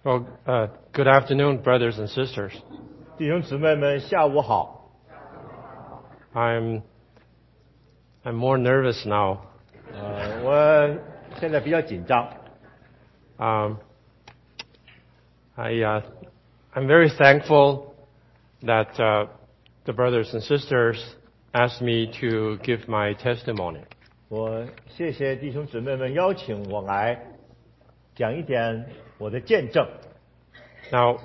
Well, good afternoon, brothers and sisters. 弟兄姊妹们，下午好。 I'm more nervous now. 我现在比较紧张。 I'm very thankful that the brothers and sisters asked me to give my testimony. 我谢谢弟兄姊妹们邀请我来讲一点我的见证。 Now,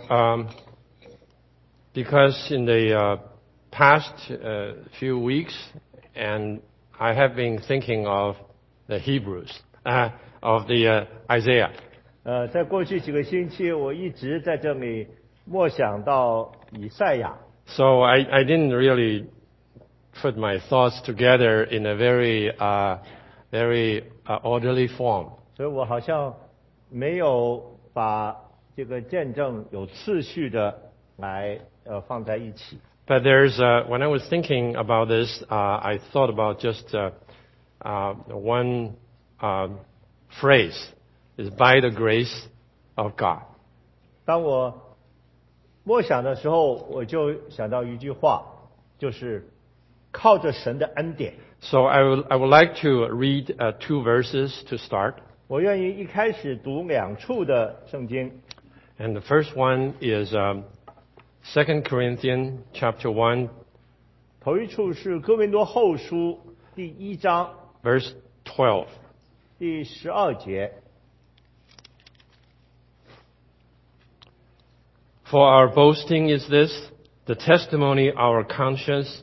because in the past few weeks, and I have been thinking of the Hebrews, of the Isaiah. 在过去几个星期，我一直在这里默想到以赛亚。 So I didn't really put my thoughts together in a very orderly form. 所以我好像没有把这个见证有次序的来放在一起。 But when I was thinking about this, I thought about just one phrase, is by the grace of God. 当我默想的时候，我就想到一句话，就是靠着神的恩典。 So I would like to read 2 verses to start. 我愿意一开始读2处的圣经。 And the first one is 2 Corinthians chapter 1. 头一处是哥林多后书第1章 verse 12. 第12节。 For our boasting is this, the testimony of our conscience,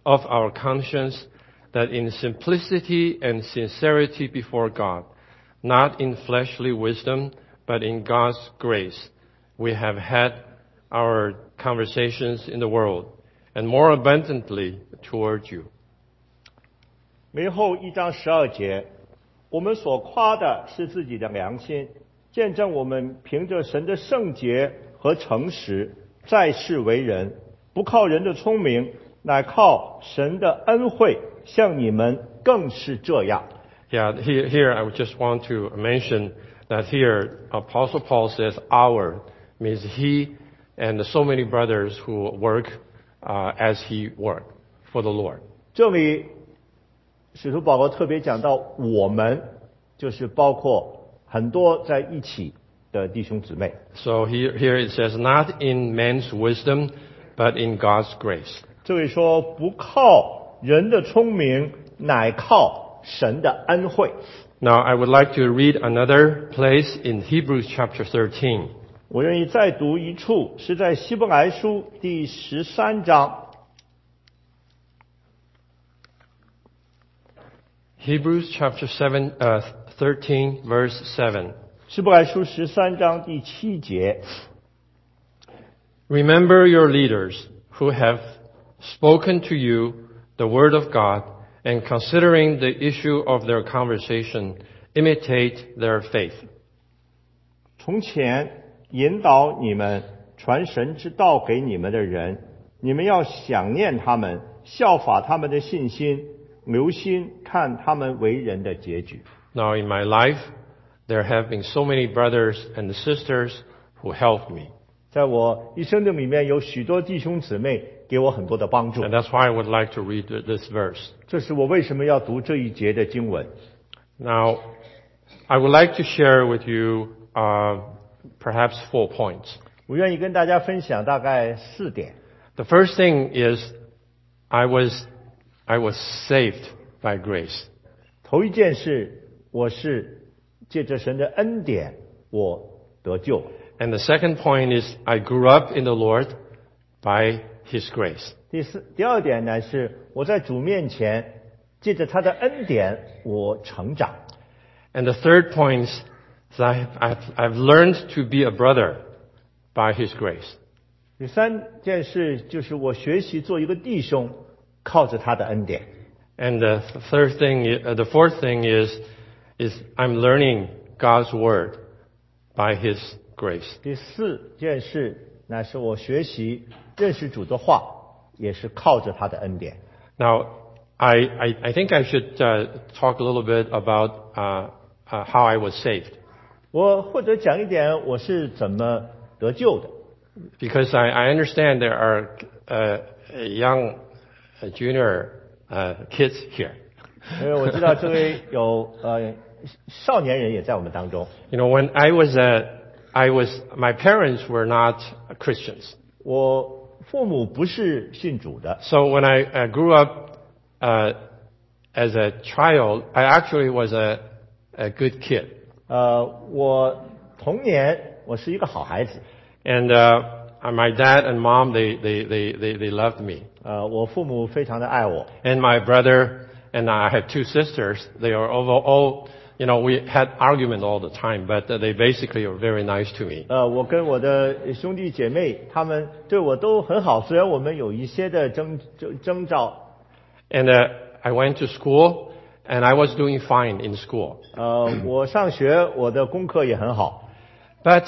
that in simplicity and sincerity before God, not in fleshly wisdom, but in God's grace, we have had our conversations in the world, and more abundantly toward you. 林后1章12节，我们所夸的是自己的良心，见证我们凭着神的圣洁和诚实，在世为人，不靠人的聪明，乃靠神的恩惠，像你们更是这样。 Yeah, here I would just want to mention that here Apostle Paul says our, means he and so many brothers who work as he worked for the Lord. 这里使徒保罗特别讲到我们，就是包括很多在一起的弟兄姊妹。 So here it says, not in man's wisdom, but in God's grace. 这里说不靠人的聪明，乃靠神的恩惠。 Now I would like to read another place in Hebrews chapter 13. 我愿意再读一处，是在希伯来书第13章。 Hebrews chapter 13 verse 7. 希伯来书13章第7节。 Remember your leaders who have spoken to you the word of God, and considering the issue of their conversation, imitate their faith. 从前引导你们传神之道给你们的人，你们要想念他们，效法他们的信心，留心看他们为人的结局。 Now in my life, there have been so many brothers and sisters who helped me. 在我一生的里面，有许多弟兄姊妹给我很多的帮助。 And that's why I would like to read this verse. 这是我为什么要读这一节的经文。 Now, I would like to share with you perhaps 4 points. 我愿意跟大家分享大概4点。 The first thing is I was saved by grace. 头一件事，我是借着神的恩典，我得救。 And the second point is I grew up in the Lord by His grace. 第二点呢是我在主面前，借着他的恩典，我成长。 And the third point is I've learned to be a brother by His grace. 第三件事就是我学习做一个弟兄，靠着他的恩典。 And the fourth thing is I'm learning God's word by His grace. 第四件事乃是我学习认识主的话，也是靠着他的恩典。 Now, I think I should talk a little bit about how I was saved. 我或者讲一点我是怎么得救的。 Because I understand there are young junior kids here. 因为我知道这位有少年人也在我们当中。 You know, when my parents were not Christians. 我父母不是信主的。 So when I grew up as a child, I actually was a good kid. 我童年我是一个好孩子。 And my dad and mom, they loved me. 我父母非常的爱我。 And my brother and I had two sisters. They are all, you know, we had argument all the time, but they basically were very nice to me. 我跟我的兄弟姐妹，他们对我都很好，虽然我们有一些的征兆。 And I went to school, and I was doing fine in school. 我上学，我的功课也很好。 But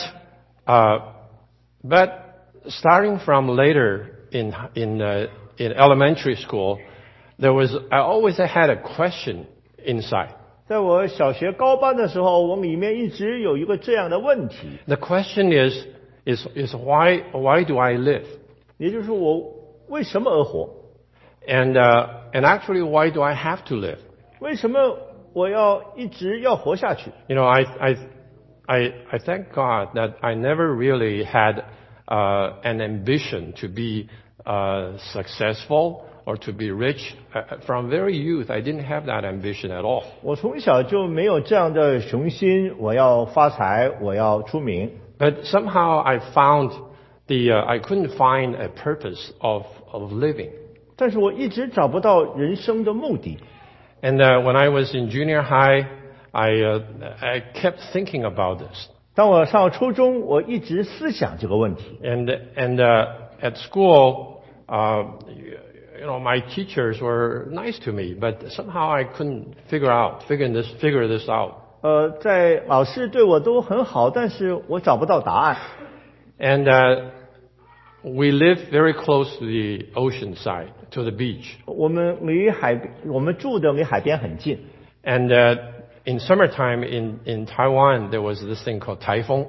starting from later in elementary school, I always had a question inside. 在我小学高班的时候，我里面一直有一个这样的问题。 The question is why do I live? 也就是我为什么而活？ And actually, why do I have to live? 为什么我要一直要活下去？ You know, I thank God that I never really had an ambition to be successful or to be rich. From very youth, I didn't have that ambition at all. 我从小就没有这样的雄心，我要发财，我要出名。 But somehow I found I couldn't find a purpose of living. 但是我一直找不到人生的目的。 And when I was in junior high, I kept thinking about this. 当我上初中，我一直思想这个问题。 And at school, you know, my teachers were nice to me, but somehow I couldn't figure this out. 在老师对我都很好，但是我找不到答案。 And we live very close to the ocean side, to the beach. 我们住的离海边很近。 And in summertime in Taiwan, there was this thing called typhoon.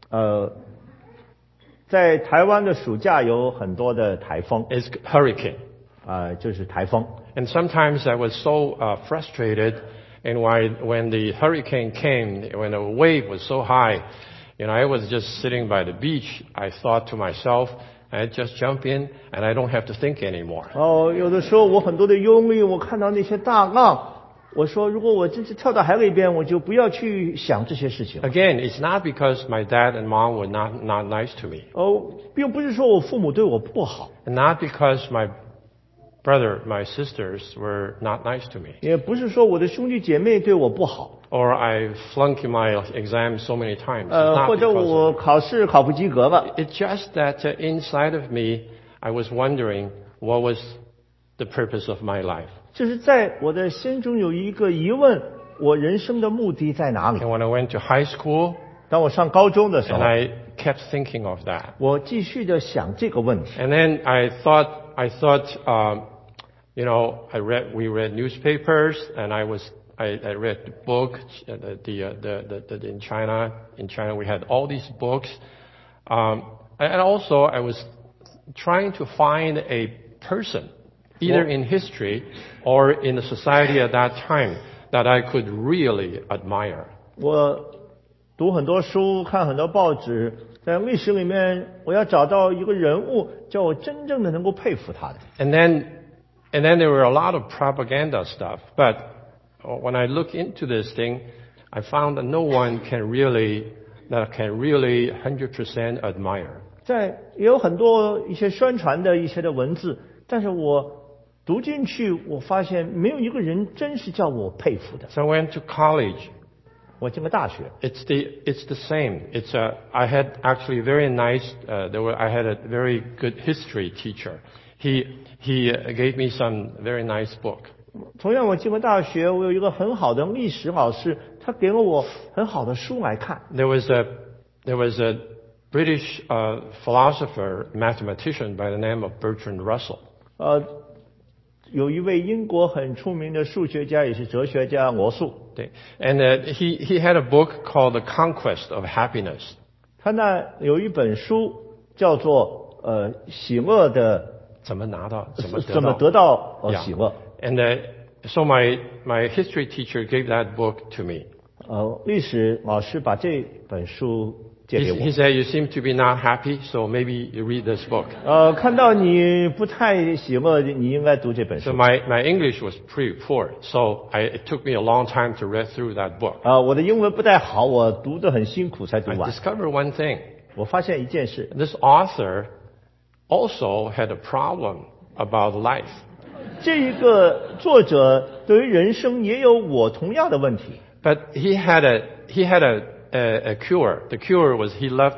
在台湾的暑假有很多的台风。 It's hurricane. 就是台风。 And sometimes I was so frustrated, and when the hurricane came, when the wave was so high, you know, I was just sitting by the beach. I thought to myself, I just jump in, and I don't have to think anymore. 有的时候我很多的忧虑，我看到那些大浪，我说如果我真是跳到海里边，我就不要去想这些事情。 Again, it's not because my dad and mom were not nice to me. 并不是说我父母对我不好， And not because my brother, my sisters were not nice to me. 也不是说我的兄弟姐妹对我不好， Or I flunk my exams so many times. It's not 或者 because of 我考试考不及格了。 It's just that inside of me, I was wondering what was the purpose of my life. 就是在我的心中有一个疑问，我人生的目的在哪里？ And when I went to high school, 当我上高中的时 and 候， I kept thinking of that. 我继续的想这个问题。 And then I thought, you know, we read newspapers, and I read the book, in China we had all these books. And also I was trying to find a person, either in history or in the society at that time, that I could really admire. 我读很多书，看很多报纸，在历史里面，我要找到一个人物，叫我真正的能够佩服他的。 And then there were a lot of propaganda stuff. But when I look into this thing, I found that no one can really 100% admire. 也有很多一些宣传的一些的文字，但是我读进去，我发现没有一个人真是叫我佩服的。 So I went to college. 我进了大学， It's the same. I had actually very nice. I had a very good history teacher. He gave me some very nice book. 同样我进了大学，我有一个很好的历史老师，他给了我很好的书来看。 There was a British philosopher, mathematician by the name of Bertrand Russell. 有一位英国很出名的数学家，也是哲学家罗素。 对。And he had a book called The Conquest of Happiness. 他那有一本书叫做喜乐的怎么拿到？怎么得到？ 怎么得到喜乐？ And so my history teacher gave that book to me. 历史老师把这本书借给我。 He said, "You seem to be not happy, so maybe you read this book." 看到你不太喜乐，你应该读这本 So 书。 my English was pretty poor, so it took me a long time to read through that book. 我的英文不太好，我读得很辛苦才读 I 完。 discovered one thing. 我发现一件事， This author also had a problem about life. 这一个作者对于人生也有我同样的问题。 But he had a cure. The cure was he loved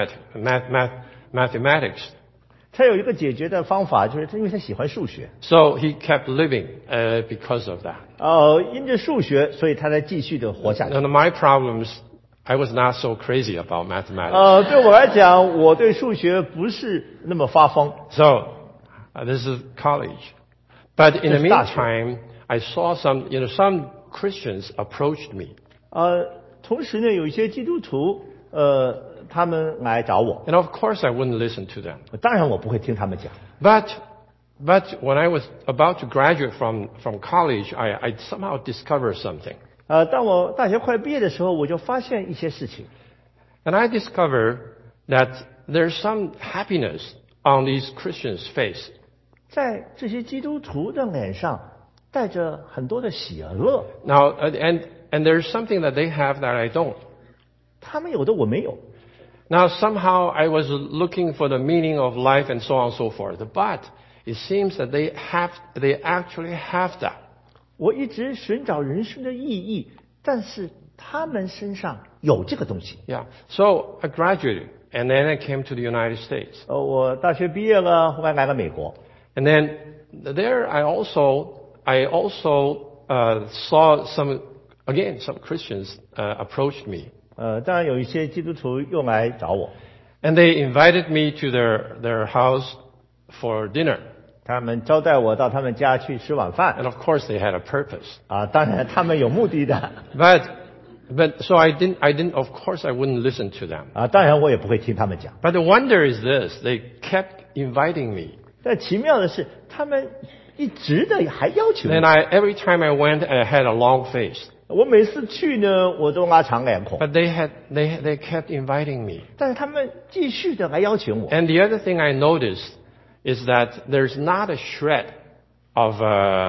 mathematics. 他有一个解决的方法，就是他因为他喜欢数学， So he kept living because of that. 因着数学，所以他才继续的活下去。 And my problems, I was not so crazy about mathematics. 对我来讲，我对数学不是那么发疯。 So this is college. But in the 这是大学。 meantime, I saw some Christians approached me. 同时呢，有一些基督徒，他们来找我， And of course I wouldn't listen to them. 当然我不会听他们讲。 But when I was about to graduate from college, I somehow discovered something. 当我大学快毕业的时候，我就发现一些事情。 And I discovered that there's some happiness on these Christians' face. 在这些基督徒的脸上带着很多的喜乐， Now, and there's something that they have that I don't. 他们有的我没有。 Now, somehow I was looking for the meaning of life and so on and so forth. But it seems that they actually have that. 我一直寻找人生的意义，但是他们身上有这个东西。 Yeah. So I graduated, and then I came to the United States. 我大学毕业了，后来来了美国。 And then there I also saw some Christians approached me. 当然有一些基督徒又来找我， And they invited me to their house for dinner. 他们招待我到他们家去吃晚饭。 And of course they had a purpose. 当然他们有目的的。 But so I didn't, of course I wouldn't listen to them. 当然我也不会听他们讲。 But the wonder is this, they kept inviting me. 但奇妙的是，他们一直的还要求 And 我。 every time I went, I had a long face. 我每次去呢，我都拉长脸孔。 But they kept inviting me. 但是他们继续的来邀请我。 And the other thing I noticed is that there's not a shred of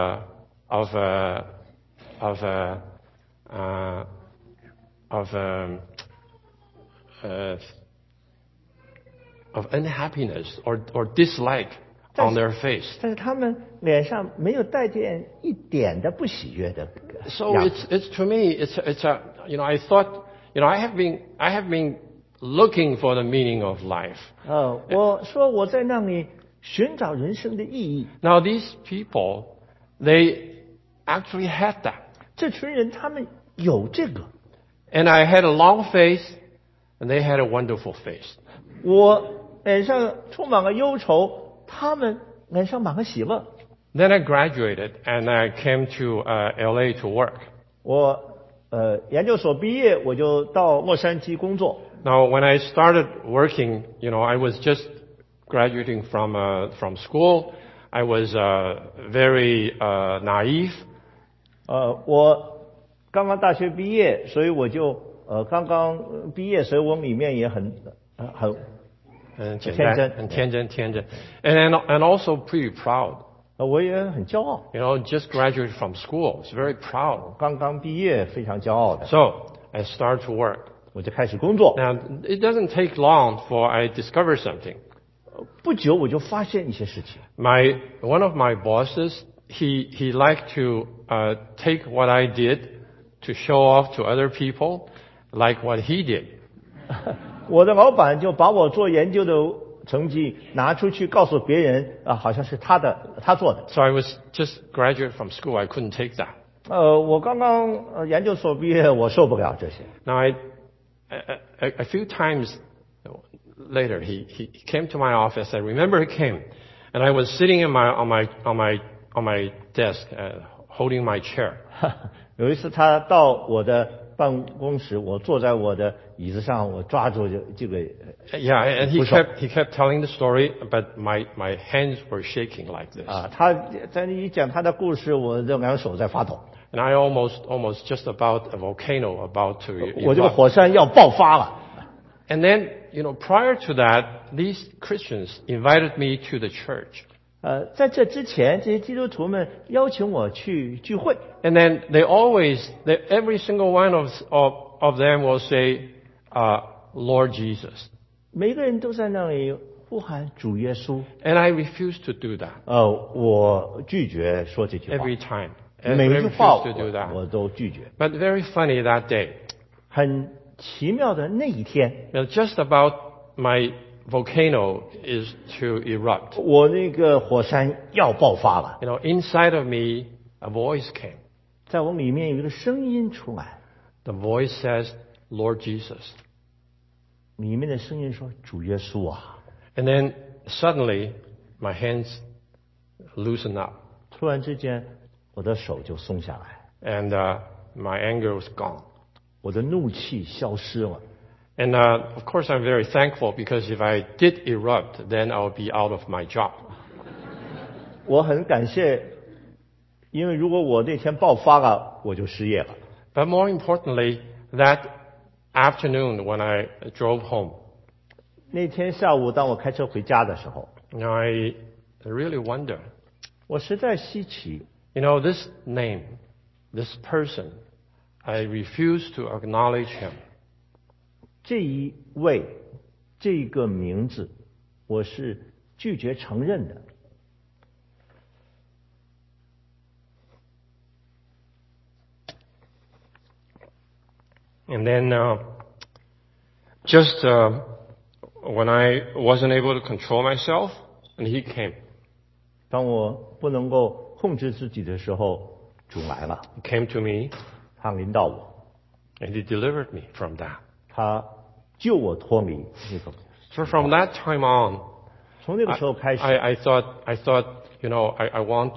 unhappiness or dislike on their face. 但是他们脸上没有带点一点的不喜悦的 So 样子。 it's to me it's a I thought I have been looking for the meaning of life. 我说我在那里寻找人生的意义。 Now these people they actually had that. 这群人他们有这个。 And I had a long face and they had a wonderful face. 我脸上充满了忧愁，他们脸上满了喜乐。 Then I graduated and I came to LA to work. 我研究所毕业，我就到洛杉矶工作。 Now when I started working, I was just graduating from school. I was very naive. 我刚刚大学毕业，所以我就刚刚毕业，所以我里面也很天真。 And also pretty proud. 我也很骄傲。 Just graduated from school. It's very proud. 刚刚毕业，非常骄傲的。 So I started to work. 我就开始工作。 Now it doesn't take long for I discover something. 不久我就发现一些事情。 One of my bosses, he liked to take what I did to show off to other people, like what he did. 我的老板就把我做研究的成绩拿出去告诉别人，好像是他做的。 So I was just graduate from school. I couldn't take that. 我刚刚研究所毕业，我受不了这些。 Now a few times later, he came to my office. I remember he came, and I was sitting on my desk, holding my chair. 有一次他到我的办公室，我坐在我的椅子上，我抓住这个 Yeah, and he 扶手 kept telling the story, but my hands were shaking like this. 啊，他在一讲他的故事，我这两手在发抖， And I almost just about a volcano about to 我这个 erupt. 火山要爆发了。 And then, prior to that, these Christians invited me to the church. 在这之前，这些基督徒们邀请我去聚会， And then every single one of them will say, Lord Jesus. 每个人都在那里呼喊主耶稣。 And I refuse to do that 我拒绝说这句话， every time. 每 I 一句话 refuse to do 我 that. 都拒绝。 But very funny that day. 很奇妙的那一天， Just about my volcano is to erupt. 我那个火山要爆发了， Inside of me, a voice came. 在我里面有一个声音出来， The voice says, Lord Jesus. 里面的声音说：“主耶稣啊！” And then suddenly, my hands loosen up. 突然之间，我的手就松下来， And my anger was gone. 我的怒气消失了。 And of course, I'm very thankful because if I did erupt, then I'll be out of my job. 我很感谢，因为如果我那天爆发了，我就失业了。 But more importantly, that afternoon when I drove home, 那天下午，当我开车回家的时候， I really wonder, 我实在稀奇， this name, this person, I refuse to acknowledge him. 这一位，这个名字，我是拒绝承认的。 And then just when I wasn't able to control myself, and he came. 当我不能够控制自己的时候，主来了， He came to me, 他临到我， and he delivered me from that. 他救我脱离那个。 So from that time on, 从那个时候开始， I thought, I want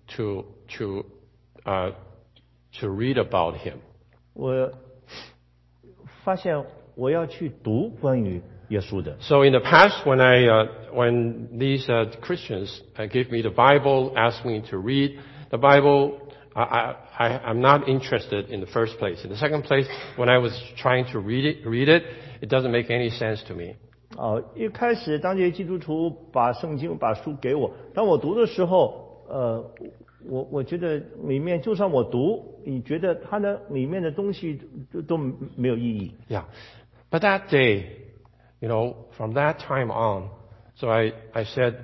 to read about him. 我发现我要去读关于耶稣的。 So in the past, when these Christians gave me the Bible, asked me to read the Bible, I'm not interested in the first place. In the second place, when I was trying to read it, it doesn't make any sense to me. 一开始当这些基督徒把圣经、把书给我，当我读的时候，我觉得里面就算我读，你觉得它的里面的东西都没有意义。 Yeah. But that day, from that time on, so I said,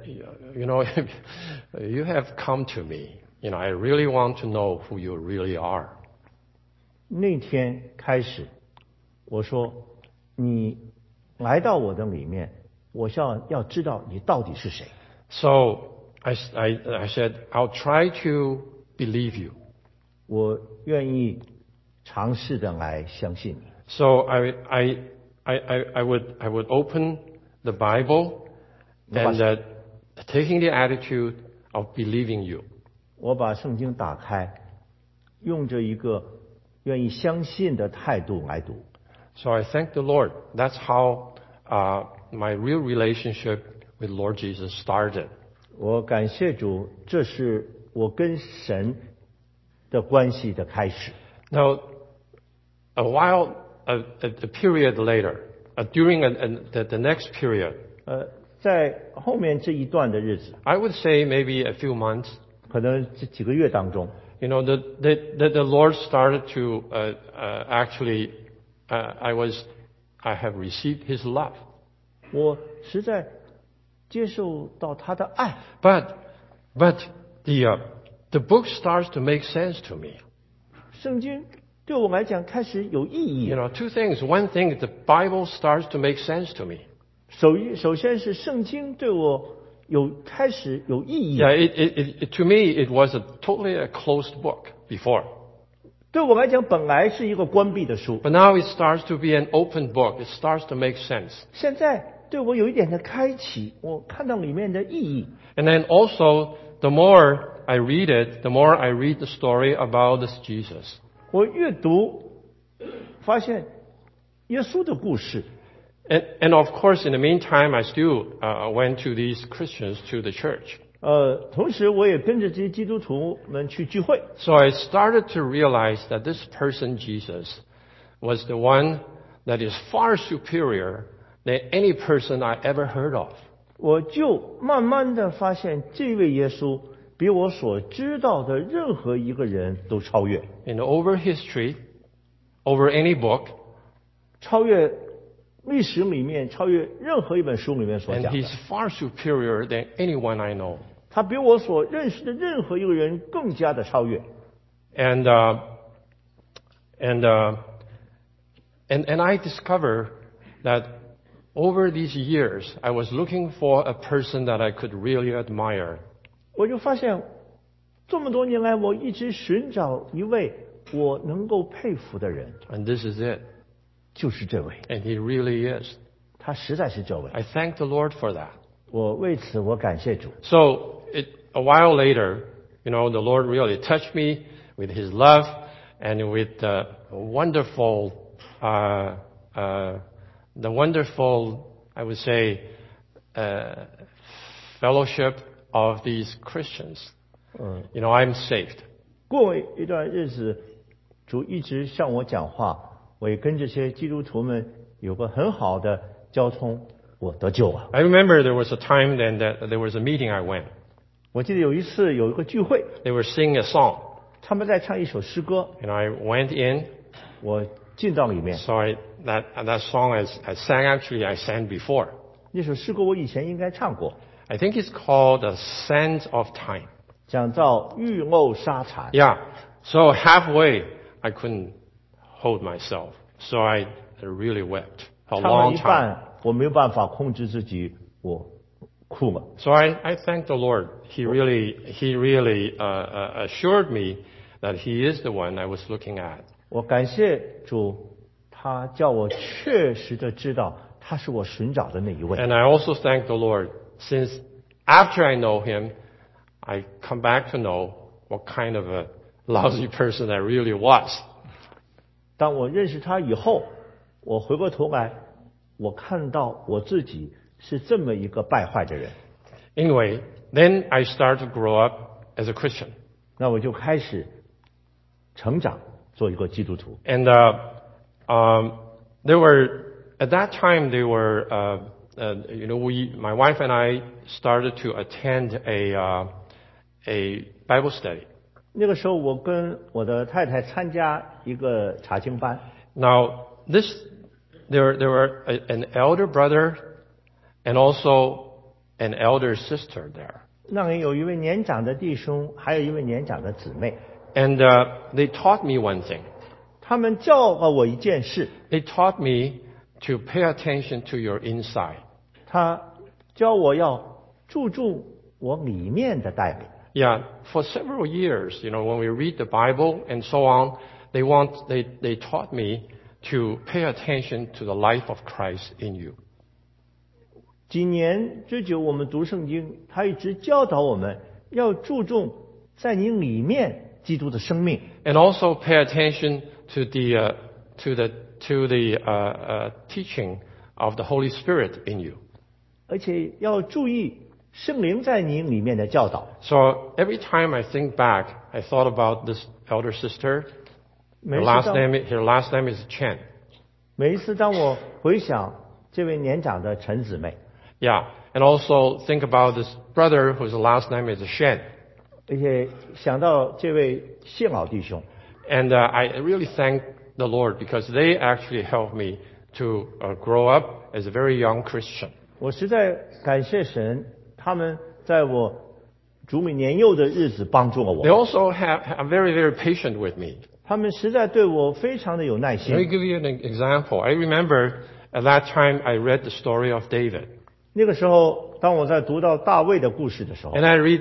you have come to me. I really want to know who you really are. 那天开始，我说你来到我的里面，我要知道你到底是谁。 So I said, I'll try to believe you. 我愿意尝试的来相信你。 So I would open the Bible and taking the attitude of believing you. 我把圣经打开，用着一个愿意相信的态度来读。 So I thank the Lord. That's how my real relationship with Lord Jesus started. 我感谢主，这是我跟神的关系的开始。 Now, a period later, during the next period, 在后面这一段的日子， I would say maybe a few months, 可能这几个月当中， the Lord started to actually, I have received His love. 我实在接受到他的爱。 But the book starts to make sense to me. 圣经对我来讲开始有意义。 Two things. One thing, the Bible starts to make sense to me. 首先是圣经对我开始有意义。 Yeah, to me, it was totally a closed book before. 对我来讲，本来是一个关闭的书， But now it starts to be an open book. It starts to make sense. 现在对我有一点的开启，我看到里面的意义。 And then also, the more I read it, the more I read the story about this Jesus. 我越读，发现耶稣的故事。 And of course, in the meantime, I still went to these Christians to the church. 同时我也跟着这些基督徒们去聚会。 So I started to realize that this person, Jesus, was the one that is far superior than any person I ever heard of. 我就慢慢的发现，这位耶稣比我所知道的任何一个人都超越。 And over history, over any book, 超越历史里面，超越任何一本书里面所 and 讲的。 he's far superior than anyone I know. 他比我所认识的任何一个人更加的超越。 And I discovered that over these years, I was looking for a person that I could really admire. 我就发现，这么多年来，我一直寻找一位我能够佩服的人， And this is it. 就是这位。 And he really is. 他实在是这位。 I thank the Lord for that. 我为此我感谢主。 So a while later, the Lord really touched me with His love and with the wonderful, I would say, fellowship of these Christians. I'm saved. 过一段日子，主一直向我讲话，我也跟这些基督徒们有个很好的交通，我得救了。 I remember there was a time then that there was a meeting I went. 我记得有一次有一个聚会， They were singing a song, 他们在唱一首诗歌， and I went in. 我进到里面。 So that song I sang before. 那首诗歌我以前应该唱过， I think it's called The Sands of Time. 讲到玉藕沙蚕。 Yeah. So halfway, I couldn't hold myself. So I really wept a 唱了 long 一 time. 半，我没有办法控制自己，我哭了。 So I thank the Lord. He really assured me that He is the one I was looking at. 我感谢主，他叫我确实的知道他是我寻找的那一位。 And I also thank the Lord since after I know Him, I come back to know what kind of a lousy person I really was. 当我认识他以后，我回过头来，我看到我自己是这么一个败坏的人。 Anyway, then I started to grow up as a Christian. 那我就开始成长，做一个基督徒。 And there were at that time my wife and I started to attend a Bible study. 那个时候，我跟我的太太参加一个查经班。 Now there were an elder brother and also an elder sister there. 那里有一位年长的弟兄，还有一位年长的姊妹。 And they taught me one thing. 他们教了我一件事， They taught me to pay attention to your inside. 他教我要注重我里面的带领。 Yeah, for several years, when we read the Bible and so on, they taught me to pay attention to the life of Christ in you. 几年之久，我们读圣经，他一直教导我们要注重在你里面基督的生命， And also pay attention to the teaching of the Holy Spirit in you. 而且要注意圣灵在你里面的教导。 So every time I think back, I thought about this elder sister. 每 Her 一 last 次当 name is Chen. 每一次当我回想这位年长的陈姊妹， Yeah, and also think about this brother whose last name is Shen. 而且想到这位谢老弟兄， And I really thank the Lord because they actually helped me to grow up as a very young Christian. 我实在感谢神，他们在我主美年幼的日子帮助了 They 我， also are very, very patient with me. 他们实在对我非常的有耐 Let me 心。 give you an example. I remember at that time I read the story of David. 那个时候，当我在读到大卫的故事的时候， And I read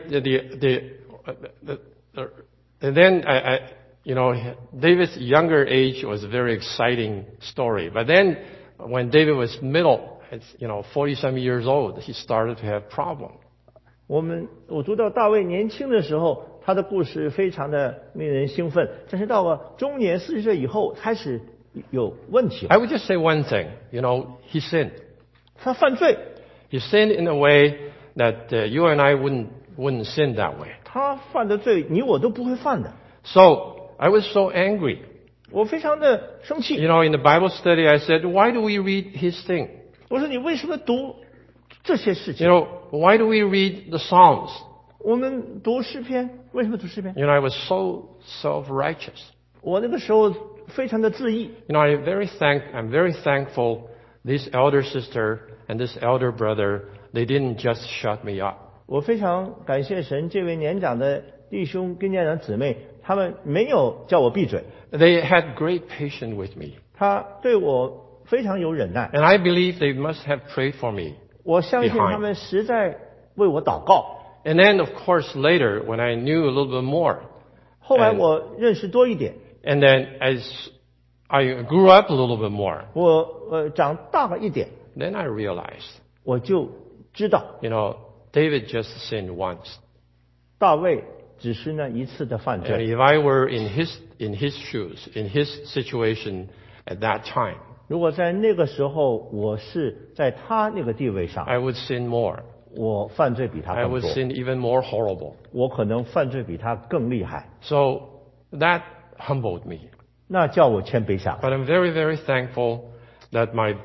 and then David's younger age was a very exciting story. But then when David was middle, 40-some years old, he started to have problems. 我读到大卫年轻的时候， 他的故事非常的令人兴奋，但是到了中年40岁以后，开始有问题了。 I would just say one thing. He sinned. 他犯罪， He sinned in a way that you and I wouldn't sin that way. 他犯的罪你我都不会犯的。 So I was so angry. 我非常的生气。 In the Bible study, I said, why do we read his thing? 我说你为什么读这些事情？ Why do we read the Psalms? 我们读诗篇，为什么读诗篇？ I was so self-righteous. 我那个时候非常的自义。 I'm very thankful this elder sister and this elder brother, they didn't just shut me up. 我非常感谢神，这位年长的弟兄跟年长姊妹，他们没有叫我闭嘴， They had great patience with me. 他对我非常有忍耐。 And I believe they must have prayed for me. 我相信他们实在为我祷告。 And then, of course, later, when I knew a little bit more, 后来我认识多一点， and then as I grew up a little bit more, 我长大了一点， then I realized, 我就知道 David just sinned once. 大卫只是那一次的犯 And 罪。 if I were in his shoes, in his situation at that time, 如果在那个时候我是在他那个地位上， I would sin more. 我犯罪比他 I 更 would 多， sin even more horrible. 我可能犯罪比他更厉害， So that humbled me. 那叫我谦卑下来。 But I'm very, very thankful that my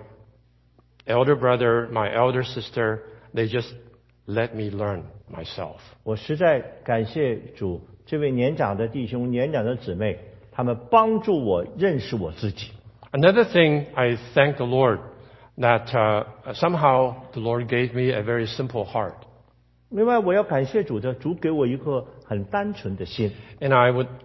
elder brother, my elder sister, they just let me learn myself. 我实在感谢主，这位年长的弟兄、年长的姊妹，他们帮助我认识我自己。 Another thing, I thank the Lord that somehow the Lord gave me a very simple heart. 另外，我要感谢主的，主给我一颗很单纯的心。 And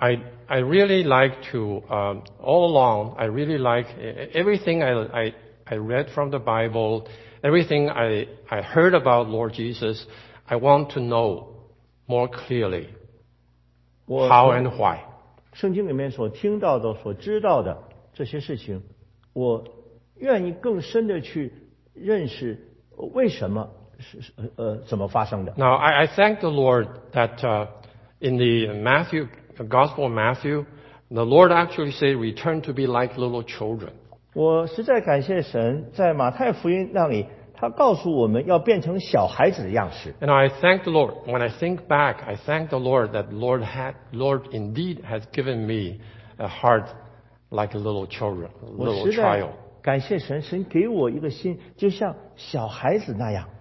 I really like to, all along, I really like everything I read from the Bible, everything I heard about Lord Jesus, I want to know more clearly 我 how and why. 圣经里面所听到的、所知道的这些事情，我愿意更深的去认识为什么怎么发生的。 Now, I thank the Lord that in the Gospel of Matthew, the Lord actually said, return to be like little children. 我实在感谢神，在马太福音那里，他告诉我们要变成小孩子的样式。 And I thank the Lord. When I think back, I thank the Lord that Lord indeed has given me a heart like a little children, a 我 little 实在 child. 感谢神，神给我一个心，就像小孩子那样。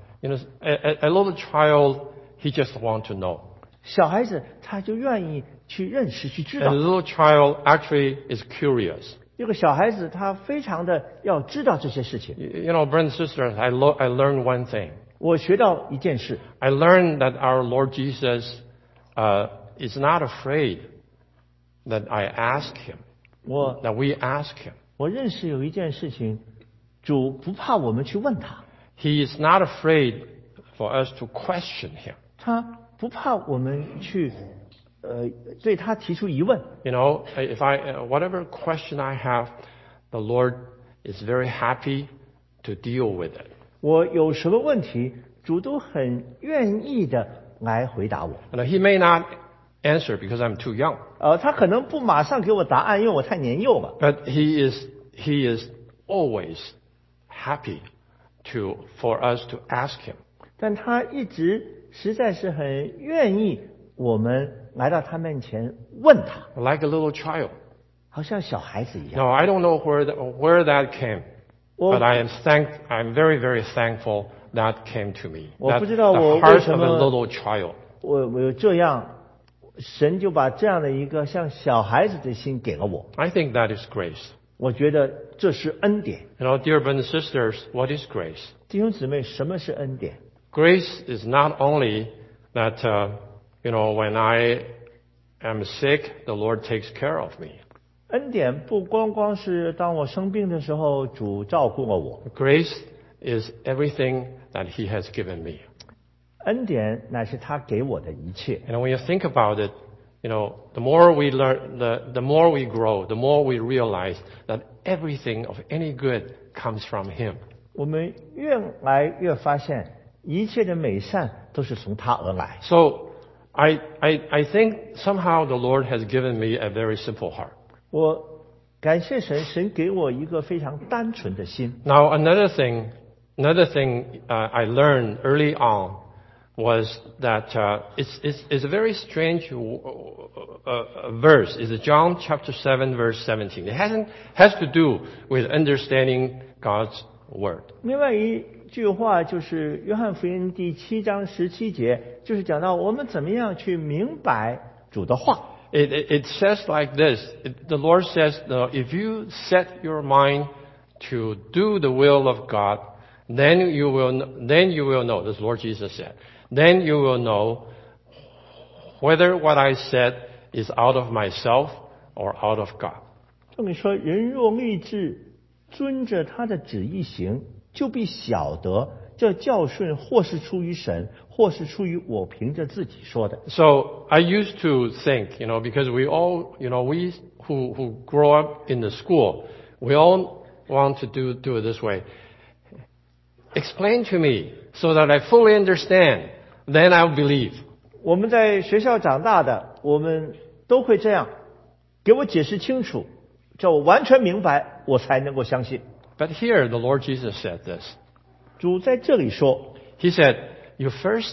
A little child, he just want to know. 小孩子他就愿意去认识、去知 A 道。 little child actually is curious. 这个小孩子他非常的要知道这些事情。 Brothers and sisters, I learned one thing. 我学到一件事， I learned that our Lord Jesus is not afraid that I ask him, 我 that we ask him. 我认识有一件事情，主不怕我们去问他， He is not afraid for us to question him. 他不怕我们去对他提出疑问。 If whatever question I have, the Lord is very happy to deal with it. 我有什么问题，主都很愿意的来回答我。 He may not answer because I'm too young, 他可能不马上给我答案，因为我太年幼了。 but he is always happy for us to ask him. 但他一直实在是很愿意我们来到他面前问他， Like a little child. 好像小孩子一样。 No, I don't know where that came, 我 but I'm very, very thankful that came to me. 我 That 不知道 the 我 heart 为什 of a 么 little child. 我这样，神就把这样的一个像小孩子的心给了我。 I think that is grace. 我觉得这是恩典。 Dear brothers and sisters, what is grace? 弟兄姊妹，什么是恩典？ Grace is not only that, when I am sick, the Lord takes care of me. 恩典不光光是当我生病的时候，主照顾了我。 Grace is everything that He has given me. 恩典乃是他给我的一切。 And when you think about it, the more we learn, the more we grow, the more we realize that everything of any good comes from Him. 我们越来越发现，一切的美善都是从他而来。 So I think somehow the Lord has given me a very simple heart. 我感谢神，神给我一个非常单纯的心。 Now another thing I learned early on was that it's a very strange verse. It's John chapter 7 verse 17. It has to do with understanding God's word. 另外一句话就是约翰福音第7章17节，就是讲到我们怎么样去明白主的话。 It says like this. The Lord says, if you set your mind to do the will of God, then you will know, this Lord Jesus said, then you will know whether what I said is out of myself or out of God. 这里说，人若立志遵着他的旨意行，就必晓得这教训或是出于神，或是出于我凭着自己说的。 So I used to think, because we all, we who grow up in the school, we all want to do it this way. Explain to me so that I fully understand, then I'll believe. 我们在学校长大的，我们都会这样，给我解释清楚，叫我完全明白，我才能够相信。 But here the Lord Jesus said this. 主在这里说， He said, you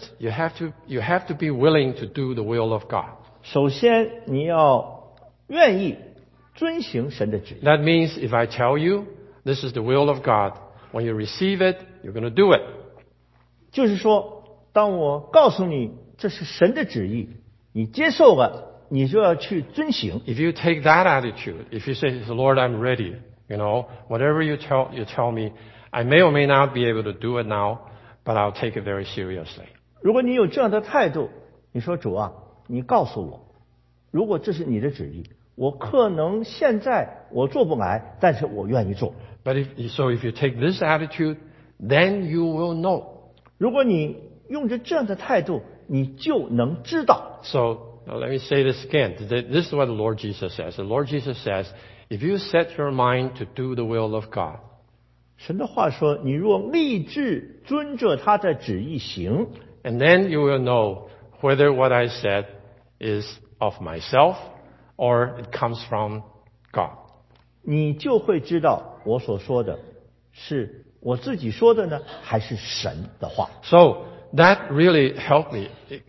have to be willing to do the will of God. 首先你要愿意遵行神的旨意。 That means if I tell you this is the will of God, when you receive it, you're going to do it. 就是说，当我告诉你这是神的旨意，你接受了，你就要去遵行。 If you take that attitude, if you say, Lord, I'm ready, whatever you tell me, I may or may not be able to do it now, but I'll take it very seriously. 如果你有这样的态度，你说主啊，你告诉我，如果这是你的旨意，我可能现在我做不来，但是我愿意做。 But if you take this attitude, then you will know. 如果你用着这样的态度，你就能知道。 So let me say this again. This is what the Lord Jesus says. The Lord Jesus says, if you set your mind to do the will of God, 神的话说，你若立志遵着他的旨意行， and then you will know whether what I said is of myself or it comes from God. 你就会知道我所说的是我自己说的呢，还是神的话。 So that really helped me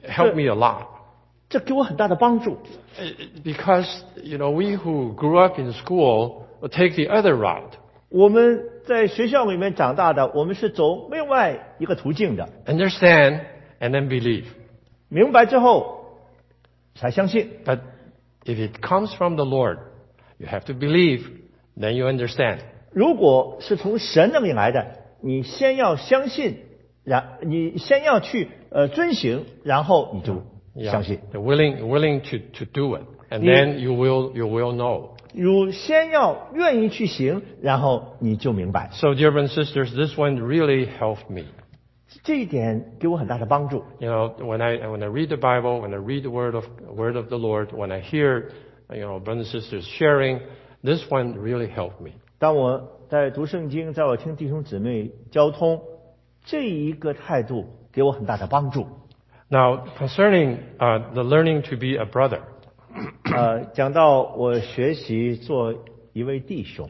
a lot. 这给我很大的帮助， Because, we who grew up in school will take the other route. 我们在学校里面长大的，我们是走另外一个途径的， Understand and then believe. 明白之后才相信。 But if it comes from the Lord, you have to believe, then you understand. 如果是从神那里来的，你先要相信，你先要去遵行，然后你就相信。 They're willing to do it. And then you will know. 如先要愿意去行，然后你就明白。 So dear brothers and sisters, this one really helped me. 这一点给我很大的帮助。 When I read the Bible, when I read the word of the Lord, when I hear, brothers and sisters sharing, this one really helped me. 当我在读圣经，在我听弟兄姊妹交通，这一个态度给我很大的帮助。 Now, concerning the learning to be a brother, 讲到我学习做一位弟兄，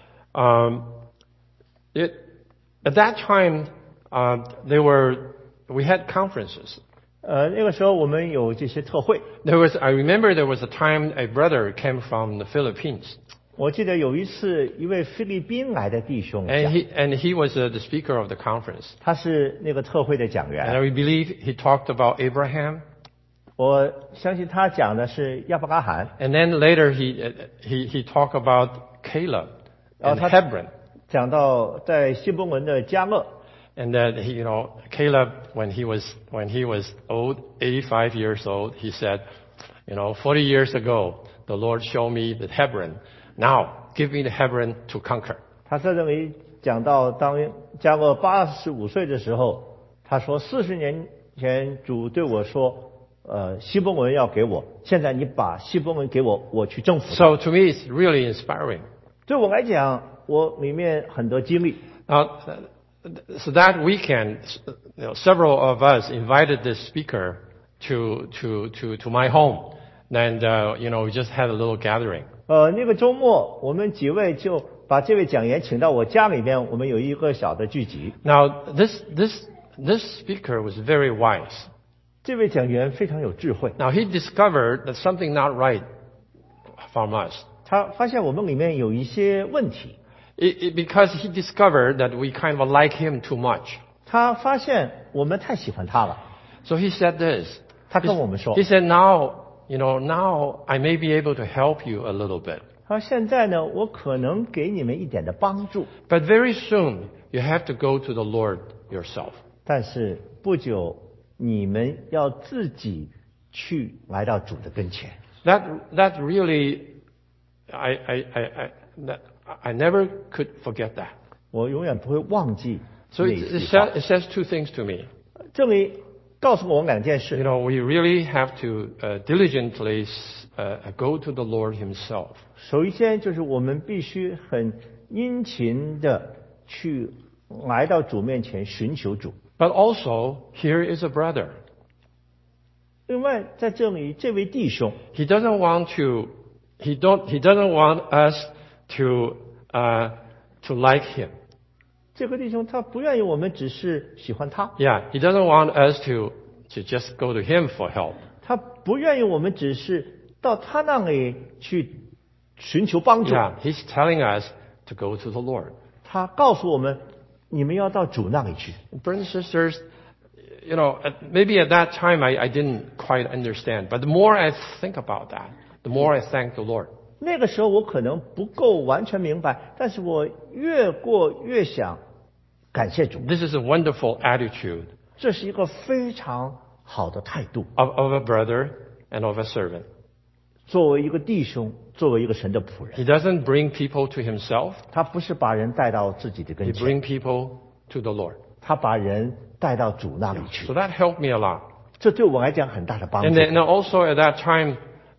at that time, we had conferences. 那个时候我们有这些特会。 I remember there was a time a brother came from the Philippines. 我记得有一次，一位菲律宾来的弟兄讲， And he was the speaker of the conference. 他是那个特会的讲 And 员。 we believe he talked about Abraham. 我相信他讲的是亚伯拉罕。 And then later he talked about Caleb and Hebron. 讲到在希伯伦的迦勒。 And that Caleb, when he was old, 85 years old, he said, 40 years ago, the Lord showed me the Hebron. Now, give me the Hebron to conquer. 他在这里讲到，当迦勒85岁的时候，他说40年前主对我说，希伯伦要给我，现在你把希伯伦给我，我去征服。 So to me, it's really inspiring. 对我来讲，我里面很多经历。 So that weekend, several of us invited this speaker to my home, and we just had a little gathering. 那个周末，我们几位就把这位讲员请到我家里边，我们有一个小的聚集。 Now this speaker was very wise. 这位讲员非常有智慧。 Now he discovered that something not right from us. 他发现我们里面有一些问题。 Because he discovered that we kind of like him too much. 他发现我们太喜欢他了。 So he said this. 他跟我们说 He said, now I may be able to help you a little bit. 他说现在呢，我可能给你们一点的帮助， But very soon, you have to go to the Lord yourself. 但是不久你们要自己去来到主的跟前。 That really, I never could forget that. 我永远不会忘记 So 那 it 一句话。 says two things to me. 这里告诉我们两件事。 We really have to diligently go to the Lord Himself. 首先就是我们必须很殷勤的去来到主面前寻求主。 But also, here is a brother. 另外，在这里这位弟兄， He doesn't want us to like him. 这个弟兄他不愿意我们只是喜欢他， Yeah, he doesn't want us to just go to him for help. 他不愿意我们只是到他那里去寻求帮助。 Yeah, he's telling us to go to the Lord. 他告诉我们，你们要到主那里去。 Brothers and sisters, maybe at that time I didn't quite understand, but the more I think about that, the more I thank the Lord. 那个时候我可能不够完全明白，但是我越过越想感谢主。 This is a wonderful attitude 这是一个非常好的态度。 of a brother and of a servant. 作为一个弟兄，作为一个神的仆人， He doesn't bring people to himself. 他不是把人带到自己的 He 跟前， brings people to the Lord. 他把人带到主那里去 So。that helped me a lot. 这对我来讲很大的帮 And 助。 then also at that time,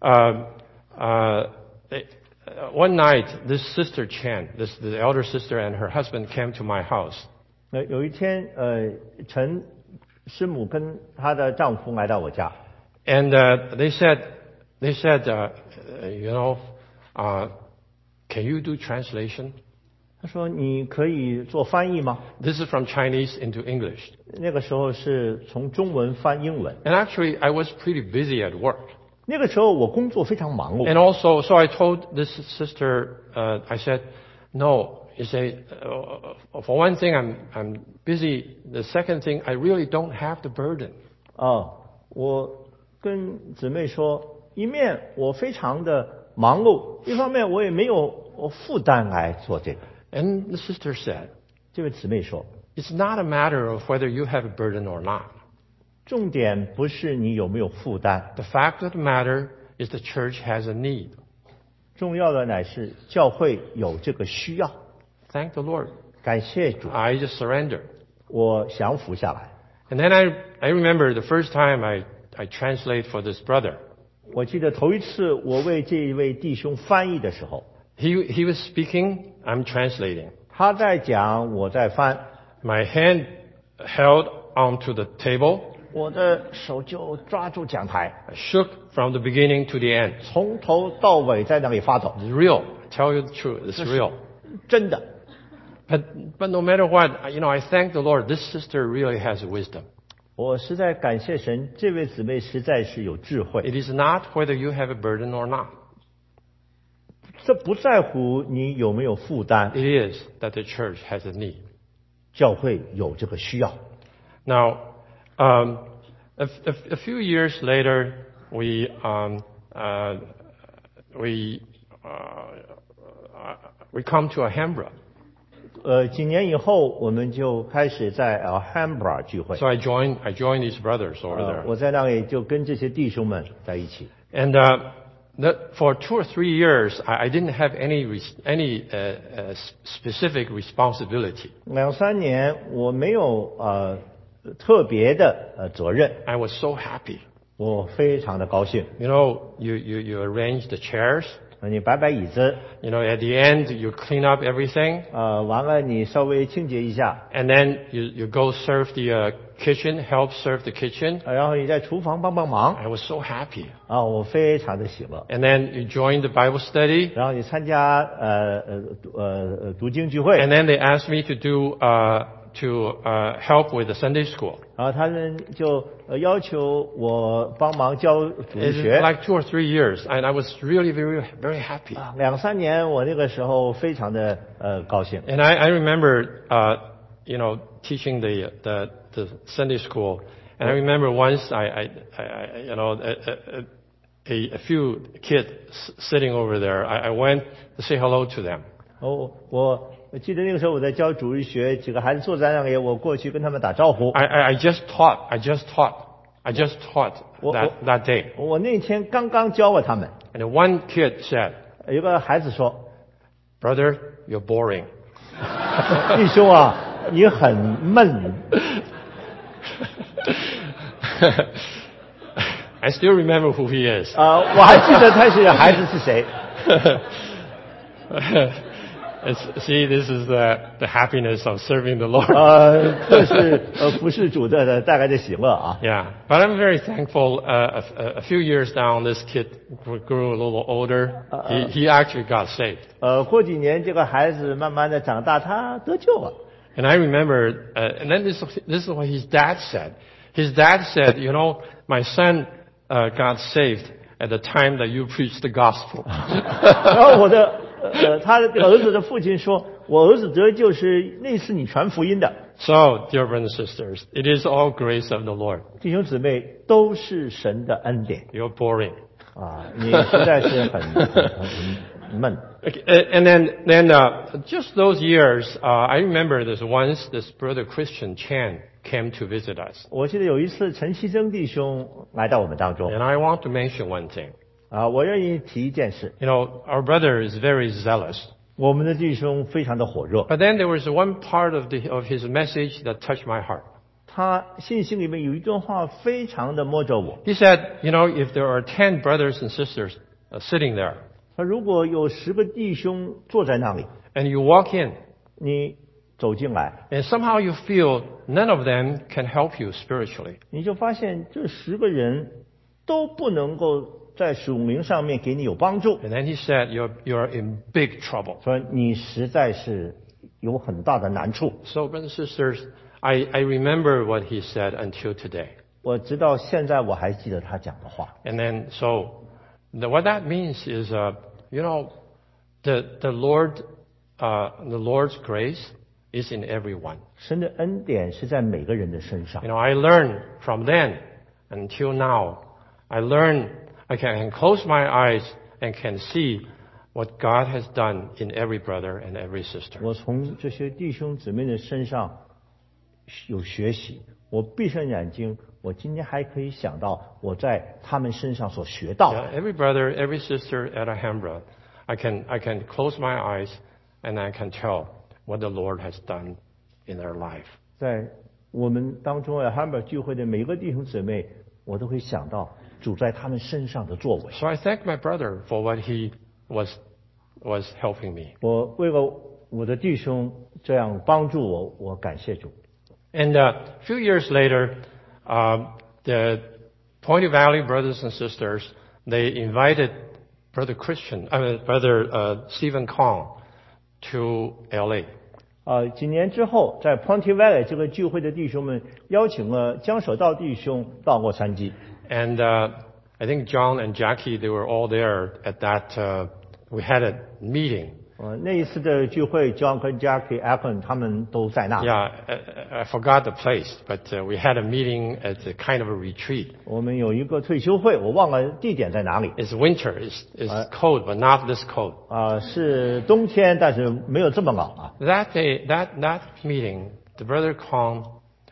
one night, this sister Chen, the elder sister and her husband came to my house. 有一天，陈师母跟她的丈夫来到我家， And they said, can you do translation? 她说：“你可以做翻译吗 This is from Chinese into English.？” 那个时候是从中文翻英文。 And actually, I was pretty busy at work. 那个时候我工作非常忙碌。 And also, so I told this sister, I said, no, you say, for one thing, I'm busy. The second thing, I really don't have the burden. 我跟姊妹说，一面我非常的忙碌，一方面我也没有负担来做这个。 And the sister said, 这位姊妹说， it's not a matter of whether you have a burden or not. 重点不是你有没有负担， The fact of the matter is the church has a need. 重要的乃是教会有这个需要。 Thank the Lord. 感谢主， I just surrender. 我降服下来。 And then I remember the first time I translate for this brother. 我记得头一次我为这一位弟兄翻译的时候， He was speaking, I'm translating. 他在讲，我在翻， My hand held onto the table. 我的手就抓住讲台， I shook from the beginning to the end. 从头到尾在那里发抖， It's real. I tell you the truth. It's real. 真的。 But no matter what, I thank the Lord. This sister really has wisdom. 我实在感谢神，这位姊妹实在是有智慧。 It is not whether you have a burden or not. 这不在乎你有没有负担， It is that the church has a need. 教会有这个需要。 Now, a few years later, we come to Alhambra. 几年以后，我们就开始在 Alhambra 聚会。 So I joined these brothers over there. 我在那里就跟这些弟兄们在一起。 And for 2 or 3 years, I didn't have any specific responsibility. 2、3年，我没有特别的责任， I was so happy. 我非常的高兴。 You arrange the chairs. 你摆摆椅子， You know, at the end, you clean up everything. 完了你稍微清洁一下， And then you go serve the kitchen, help serve the kitchen. 然后你在厨房帮帮忙， I was so happy. 我非常的喜乐。 And then you join the Bible study. 然后你参加读经聚会， And then they asked me to help with the Sunday school. 然后他们就要求我帮忙教主日 It's 学。 like 2 or 3 years, and I was really very happy. 2-3年，我那个时候非常的高兴。 And I remember, teaching the Sunday school. And I remember once a few kids sitting over there. I went to say hello to them. 我记得那个时候我在教主日学，几个孩子坐在那里，我过去跟他们打招呼。 I just taught that day. 我那天刚刚教过他们， And one kid said, 有个孩子说 "Brother, you're boring." 弟兄啊，你很闷。 I still remember who he is. 我还记得他是孩子是谁。 See, this is the happiness of serving the Lord. 这是服侍主的带来的喜乐啊。 Yeah, but I'm very thankful. A few years down, this kid grew a little older. He actually got saved. 过几年这个孩子慢慢的长大，他得救了。 And I remember, and then this is what his dad said. His dad said, "You know, my son got saved at the time that you preached the gospel." 然后他的儿子的父亲说，我儿子得救是那次你传福音的。 So, dear brothers and sisters, it is all grace of the Lord. 弟兄姊妹，都是神的恩典。 You're boring. 你实在是很闷。 Okay, and then just those years, I remember once this brother Christian Chan came to visit us. 我记得有一次陈希增弟兄来到我们当中， And I want to mention one thing. 我愿意提一件事， You know, our brother is very zealous. 我们的弟兄非常的火热， But then there was one part of his message that touched my heart. 他信息里面有一段话非常的摸着我。 He said, you know, if there are 10 brothers and sisters sitting there, 他如果有10个弟兄坐在那里， and you walk in, 你走进来， and somehow you feel none of them can help you spiritually. 你就发现这10个人都不能够在属灵上面给你有帮助， And then he said, you're in big trouble. 说你实在是有很大的难处。 So, brothers and sisters, I remember what he said until today. 我直到现在我还记得他讲的话。 And then, what that means is, you know, the Lord's grace is in everyone. 神的恩典是在每个人的身上 You。know, I learned from then until now. I can close my eyes and can see what God has done in every brother and every sister. 我从这些弟兄姊妹的身上有学习，我闭上眼睛，我今天还可以想到我在他们身上所学到的。 Every brother, every sister at Alhambra, I can close my eyes and I can tell what the Lord has done in their life. 在我们当中Alhambra聚会的每一个弟兄姊妹，我都会想到主在他们身上的作为。 So I thank my brother for what he was helping me. 我为了我的弟兄这样帮助我，我感谢主。 And a few years later, the Point Valley brothers and sisters, they invited Brother Stephen Kong to LA. 几年之后，在 Ponte Valley 这个聚会的弟兄们邀请了江守道弟兄到洛杉矶。 And I think John and Jackie, they were all there at that. We had a meeting. 那一次的聚会 ，John 跟 Jackie、Akon 他们都在那。 Yeah, I forgot the place, but we had a meeting at a kind of a retreat. 我们有一个退休会，我忘了地点在哪里。 It's winter. It's cold, but not this cold. 是冬天，但是没有这么冷啊。 That day, that meeting, the Brother Kong,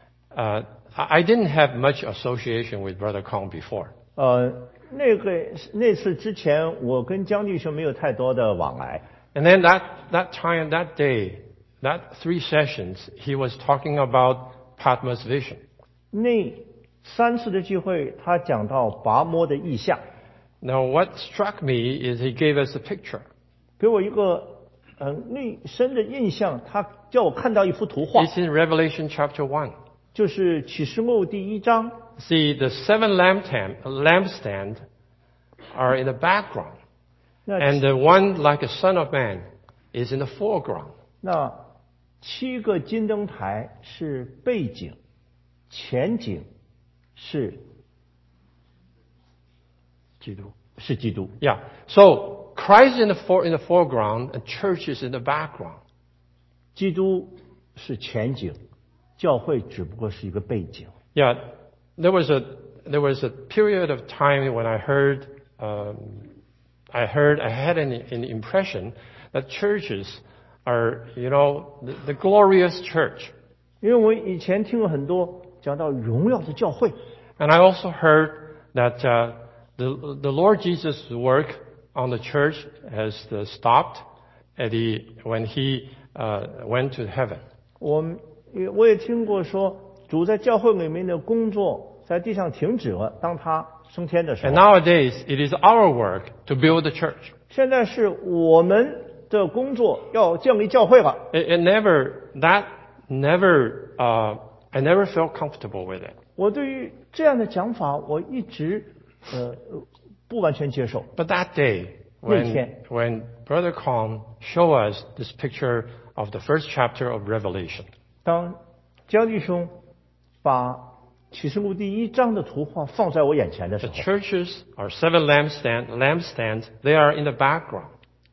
I didn't have much association with Brother Kong before. 那次之前，我跟江弟兄没有太多的往来。 And then that time, that day, that 3 sessions, he was talking about Patmos vision. 那3次的聚会，他讲到拔摩的意象。 Now, what struck me is he gave us a picture. 给我一个内深的印象，他叫我看到一幅图画， It's in Revelation chapter 1. 就是启示录第1章。 See, the 7 lampstands are in the background, 那 and the one like a son of man is in the foreground. 那7个金灯台是背景，前景是基督。 Yeah. So Christ in the foreground and church is in the background. 基督是前景，教会只不过是一个背景。 Yeah. There was a period of time when I had an impression that churches are, the glorious church. 因为我以前听了很多讲到荣耀的教会， And I also heard that the Lord Jesus' work on the church has stopped when he went to heaven. 我也听过说，主在教会里面的工作在地上停止了，当他升天的时 And 候。 nowadays, it is our work to build the church. 现在是我们的工作要建立教会了。 I never felt comfortable with it. 我对于这样的讲法，我一直不完全接受。 But that day, 那天。 when Brother Kong showed us this picture of the first chapter of Revelation, 当江弟兄把启示录第1章的图画放在我眼前的时 the 候， churches are 7 lampstands. They are in the background.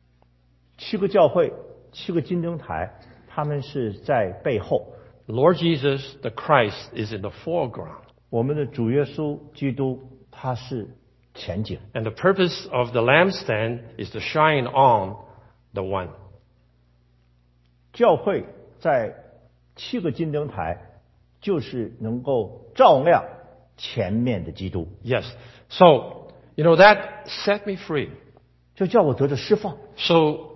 7个教会，7个金灯台，他们是在背后。 Lord Jesus, the Christ, is in the foreground. 我们的主耶稣基督，他是前景。 And the purpose of the lampstand is to shine on the one. 教会在7个金灯台，就是能够照亮前面的基督。 Yes. So, that set me free. 就叫我得着释放。 So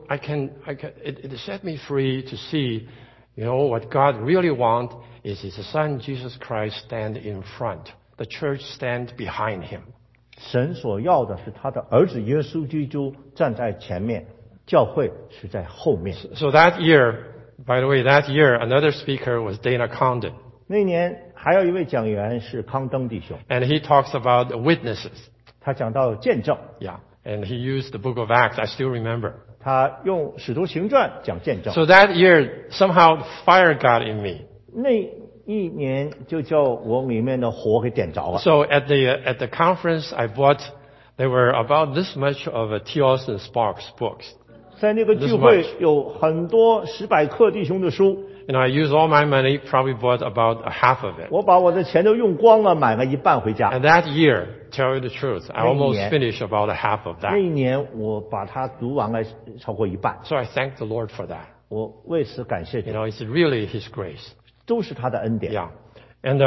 it set me free to see, what God really wants is His Son, Jesus Christ, stand in front. The church stand behind Him. 神所要的是他的儿子耶稣基督站在前面，教会是在后面。 So that year, by the way, another speaker was Dana Condon. 那年还有一位讲员是康登弟兄， And he talks about witnesses. 他讲到见证， Yeah. And he used the book of Acts. I still remember. 他用使徒行传讲见证。 So that year, somehow fire got in me. 那一年就叫我里面的火给点着了。 So at the conference I bought, there were about this much of T. Austin Sparks books. 在那个聚会有很多史百克弟兄的书， I used all my money, probably bought about a half of it. 我把我的钱都用光了，买了一半回家。 And that year, tell you the truth, I almost 那一年。 finished about a half of 那 that. 一年我把它读完了超过一半， So I thank the Lord for that. 我为此感谢主， It's really His grace. 都是他的恩典。 Yeah. And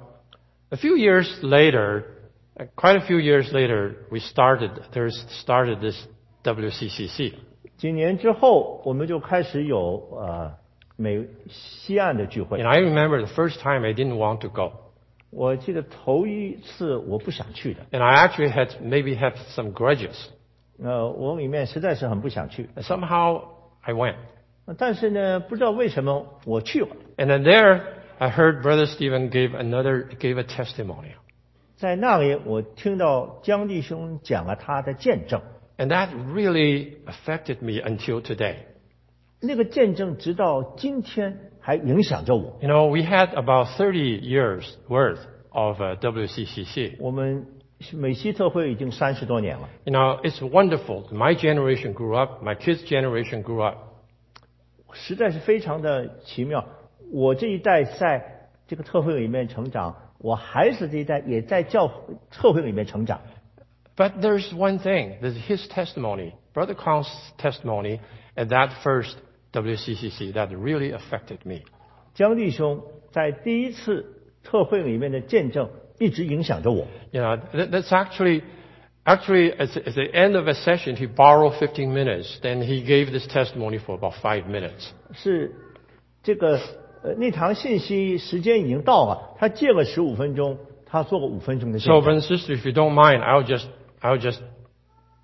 a few years later, quite a few years later, we started this WCCC. 几年之后，我们就开始有西岸的聚会。 And I remember the first time I didn't want to go. 我记得头一次我不想去的， And I actually maybe had some grudges. 我里面实在是很不想去， And somehow I went. 但是呢，不知道为什么我去了。 And then there, I heard Brother Stephen gave a testimony. 在那里，我听到江弟兄讲了他的见证， And that really affected me until today. 那个见证直到今天还影响着我。 We had about 30 years worth of WCCC. 我们美西特会已经30多年了， It's wonderful. My generation grew up. My kids' generation grew up. 实在是非常的奇妙。我这一代在这个特会里面成长，我孩子这一代也在特会里面成长。 But there's one thing. There's his testimony, Brother Kong's testimony at that first WCCC that really affected me. 江弟兄在第一次特会里面的见证一直影响着我。 That's actually at the end of a session, he borrowed 15 minutes. Then he gave this testimony for about 5 minutes. 是这个那堂信息时间已经到了，他借了15分钟，他做了5分钟的见 So, 证。 brother and sister, if you don't mind, I'll just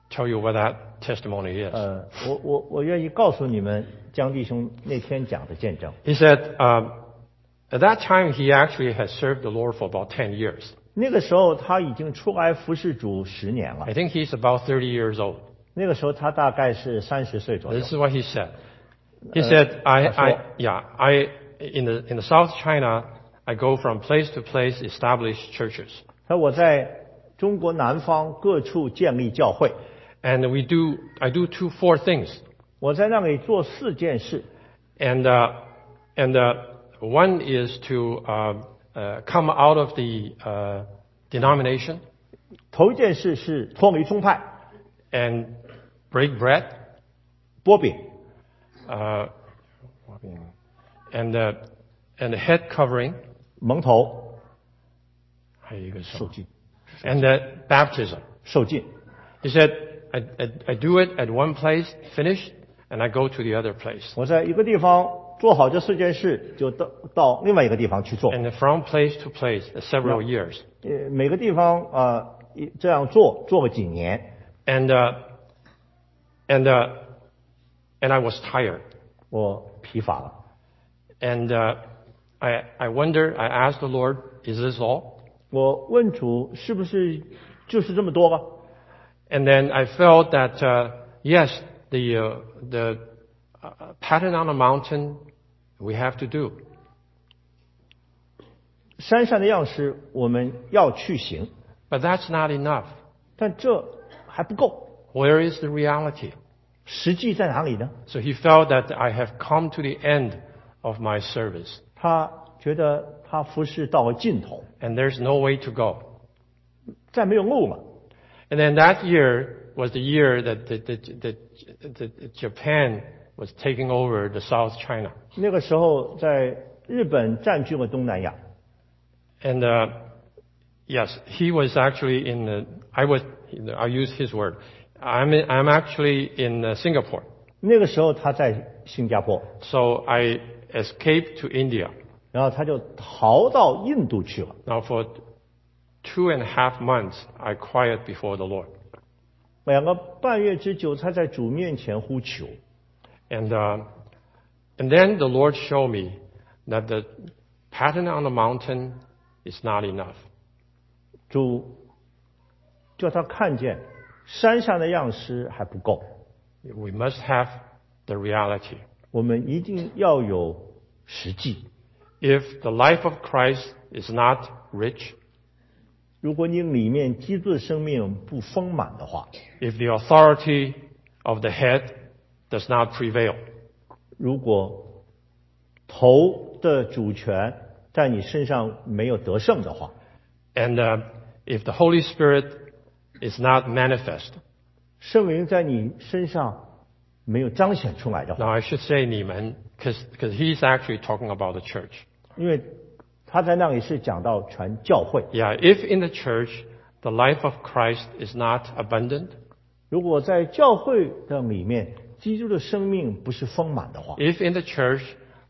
tell you what that testimony is. 我愿意告诉你们江弟兄那天讲的见证。 He said, at that time he actually had served the Lord for about 10 years. 那个时候他已经出来服侍主10年了 I。think he's about 30 years old. 那个时候他大概是30岁左右 This。is what he said. He said, in the South China, I go from place to place, establish churches. 他说我在中国南方各处建立教会， And I do 4 things. 我在那里做4件事。 And one is to come out of the denomination 头一件事是脱离宗派， and break bread, 剥饼， and head covering, 蒙头， 还有一个受浸， and baptism. 受浸。 He said, I do it at one place, finish, and I go to the other place. 我在一个地方做好这4件事，就到另外一个地方去做。 And from place to place, several years. 每个地方这样做了几年， And I was tired. 我疲乏了。 And I wonder, I asked the Lord, is this all? 我问主是不是就是这么多吧？ And then I felt that, yes, the pattern on the mountain we have to do. 山上的样式我们要去行， But that's not enough. 但这还不够。 Where is the reality? 实际在哪里呢？ So he felt that I have come to the end of my service. 他觉得他服侍到了尽头， And there's no way to go. 再没有路了。 And then that year was the year that the Japan was taking over the South China. 那个时候，在日本占据了东南亚。 And yes, he was actually I'll use his word. I'm actually in Singapore. 那个时候他在新加坡， So I escaped to India. 然后他就逃到印度去了。 Now for 2.5 months, I cried before the Lord. 2个半月之久，他在主面前呼求。 And then the Lord showed me that the pattern on the mountain is not enough. 主叫他看见山上的样式还不够， We must have the reality. 我们一定要有实际。 If the life of Christ is not rich, 如果你里面基督的生命不丰满的话， if the authority of the head does not prevail, 如果头的主权在你身上没有得胜的话， and if the Holy Spirit is not manifest, 圣灵在你身上没有彰显出来的 now 话， I should say 你们, because he's actually talking about the church. 因为他在那里是讲到全教会。 Yeah, if in the church the life of Christ is not abundant, 如果在教会的里面，基督的生命不是丰满的话， if in the church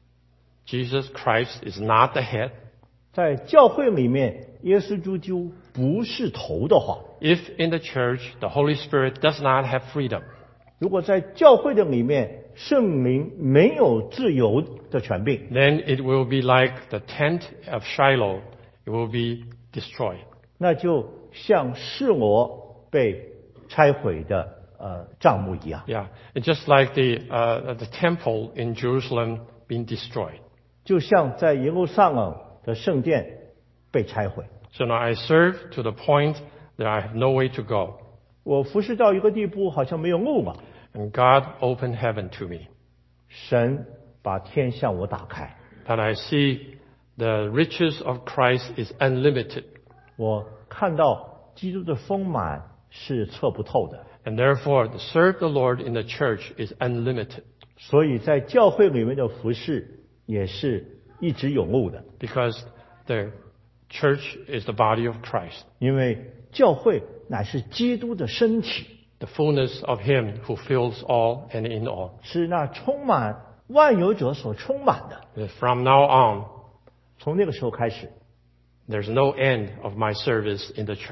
Jesus Christ is not the head, 在教会里面，耶稣基督不是头的话， if in the church the Holy Spirit does not have freedom, 如果在教会的里面，圣灵没有自由的权柄， then it will be like the tent of Shiloh. It will be destroyed. 那就像示罗被拆毁的帐幕一样， Yeah, it's just like the temple in Jerusalem being destroyed. 就像在耶路撒冷的圣殿被拆毁。 So now I serve to the point that I have no way to go. 我服侍到一个地步，好像没有路了。 And God opened heaven to me, 神把天向我打开， that I see the riches of Christ is unlimited. 我看到基督的丰满是测不透的， And therefore, to serve the Lord in the church is unlimited, 所以在教会里面的服侍也是一直有路的， because the church is the body of Christ, 因为教会乃是基督的身体， the fullness of Him who fills all and in all. 是那充满万有者所充满的。 From now on, 从那个时候开始， there's no end of my service in the church.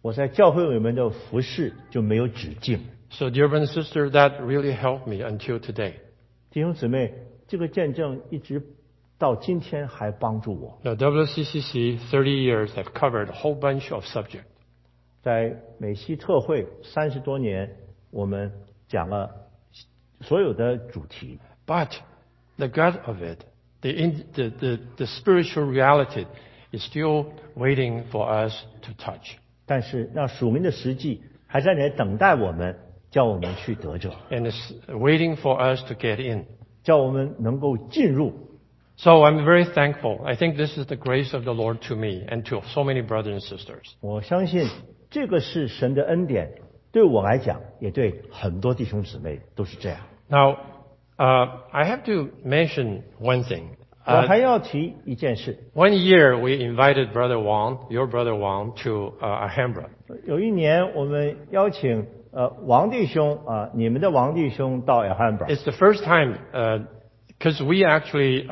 我在教会里面的服侍就没有止境。 So, dear brother and sister, that really helped me until today. 弟兄姊妹，这个见证一直到今天还帮助我。 Now, WCCC 30 years have covered a whole bunch of subjects. 在美西特会30多年，我们讲了所有的主题。 But the gut of it, the spiritual reality, is still waiting for us to touch. 但是那属灵的实际还在那里等待我们，叫我们去得着， And it's waiting for us to get in. 叫我们能够进入。 So I'm very thankful. I think this is the grace of the Lord to me and to so many brothers and sisters. 我相信这个是神的恩典，对我来讲，也对很多弟兄姊妹都是这样。 Now, I have to mention one thing. 我还要提一件事。 One year we invited Brother Wang, your Brother Wang, to Alhambra. 有一年我们邀请王弟兄你们的王弟兄到 Alhambra。 It's the first time because we actually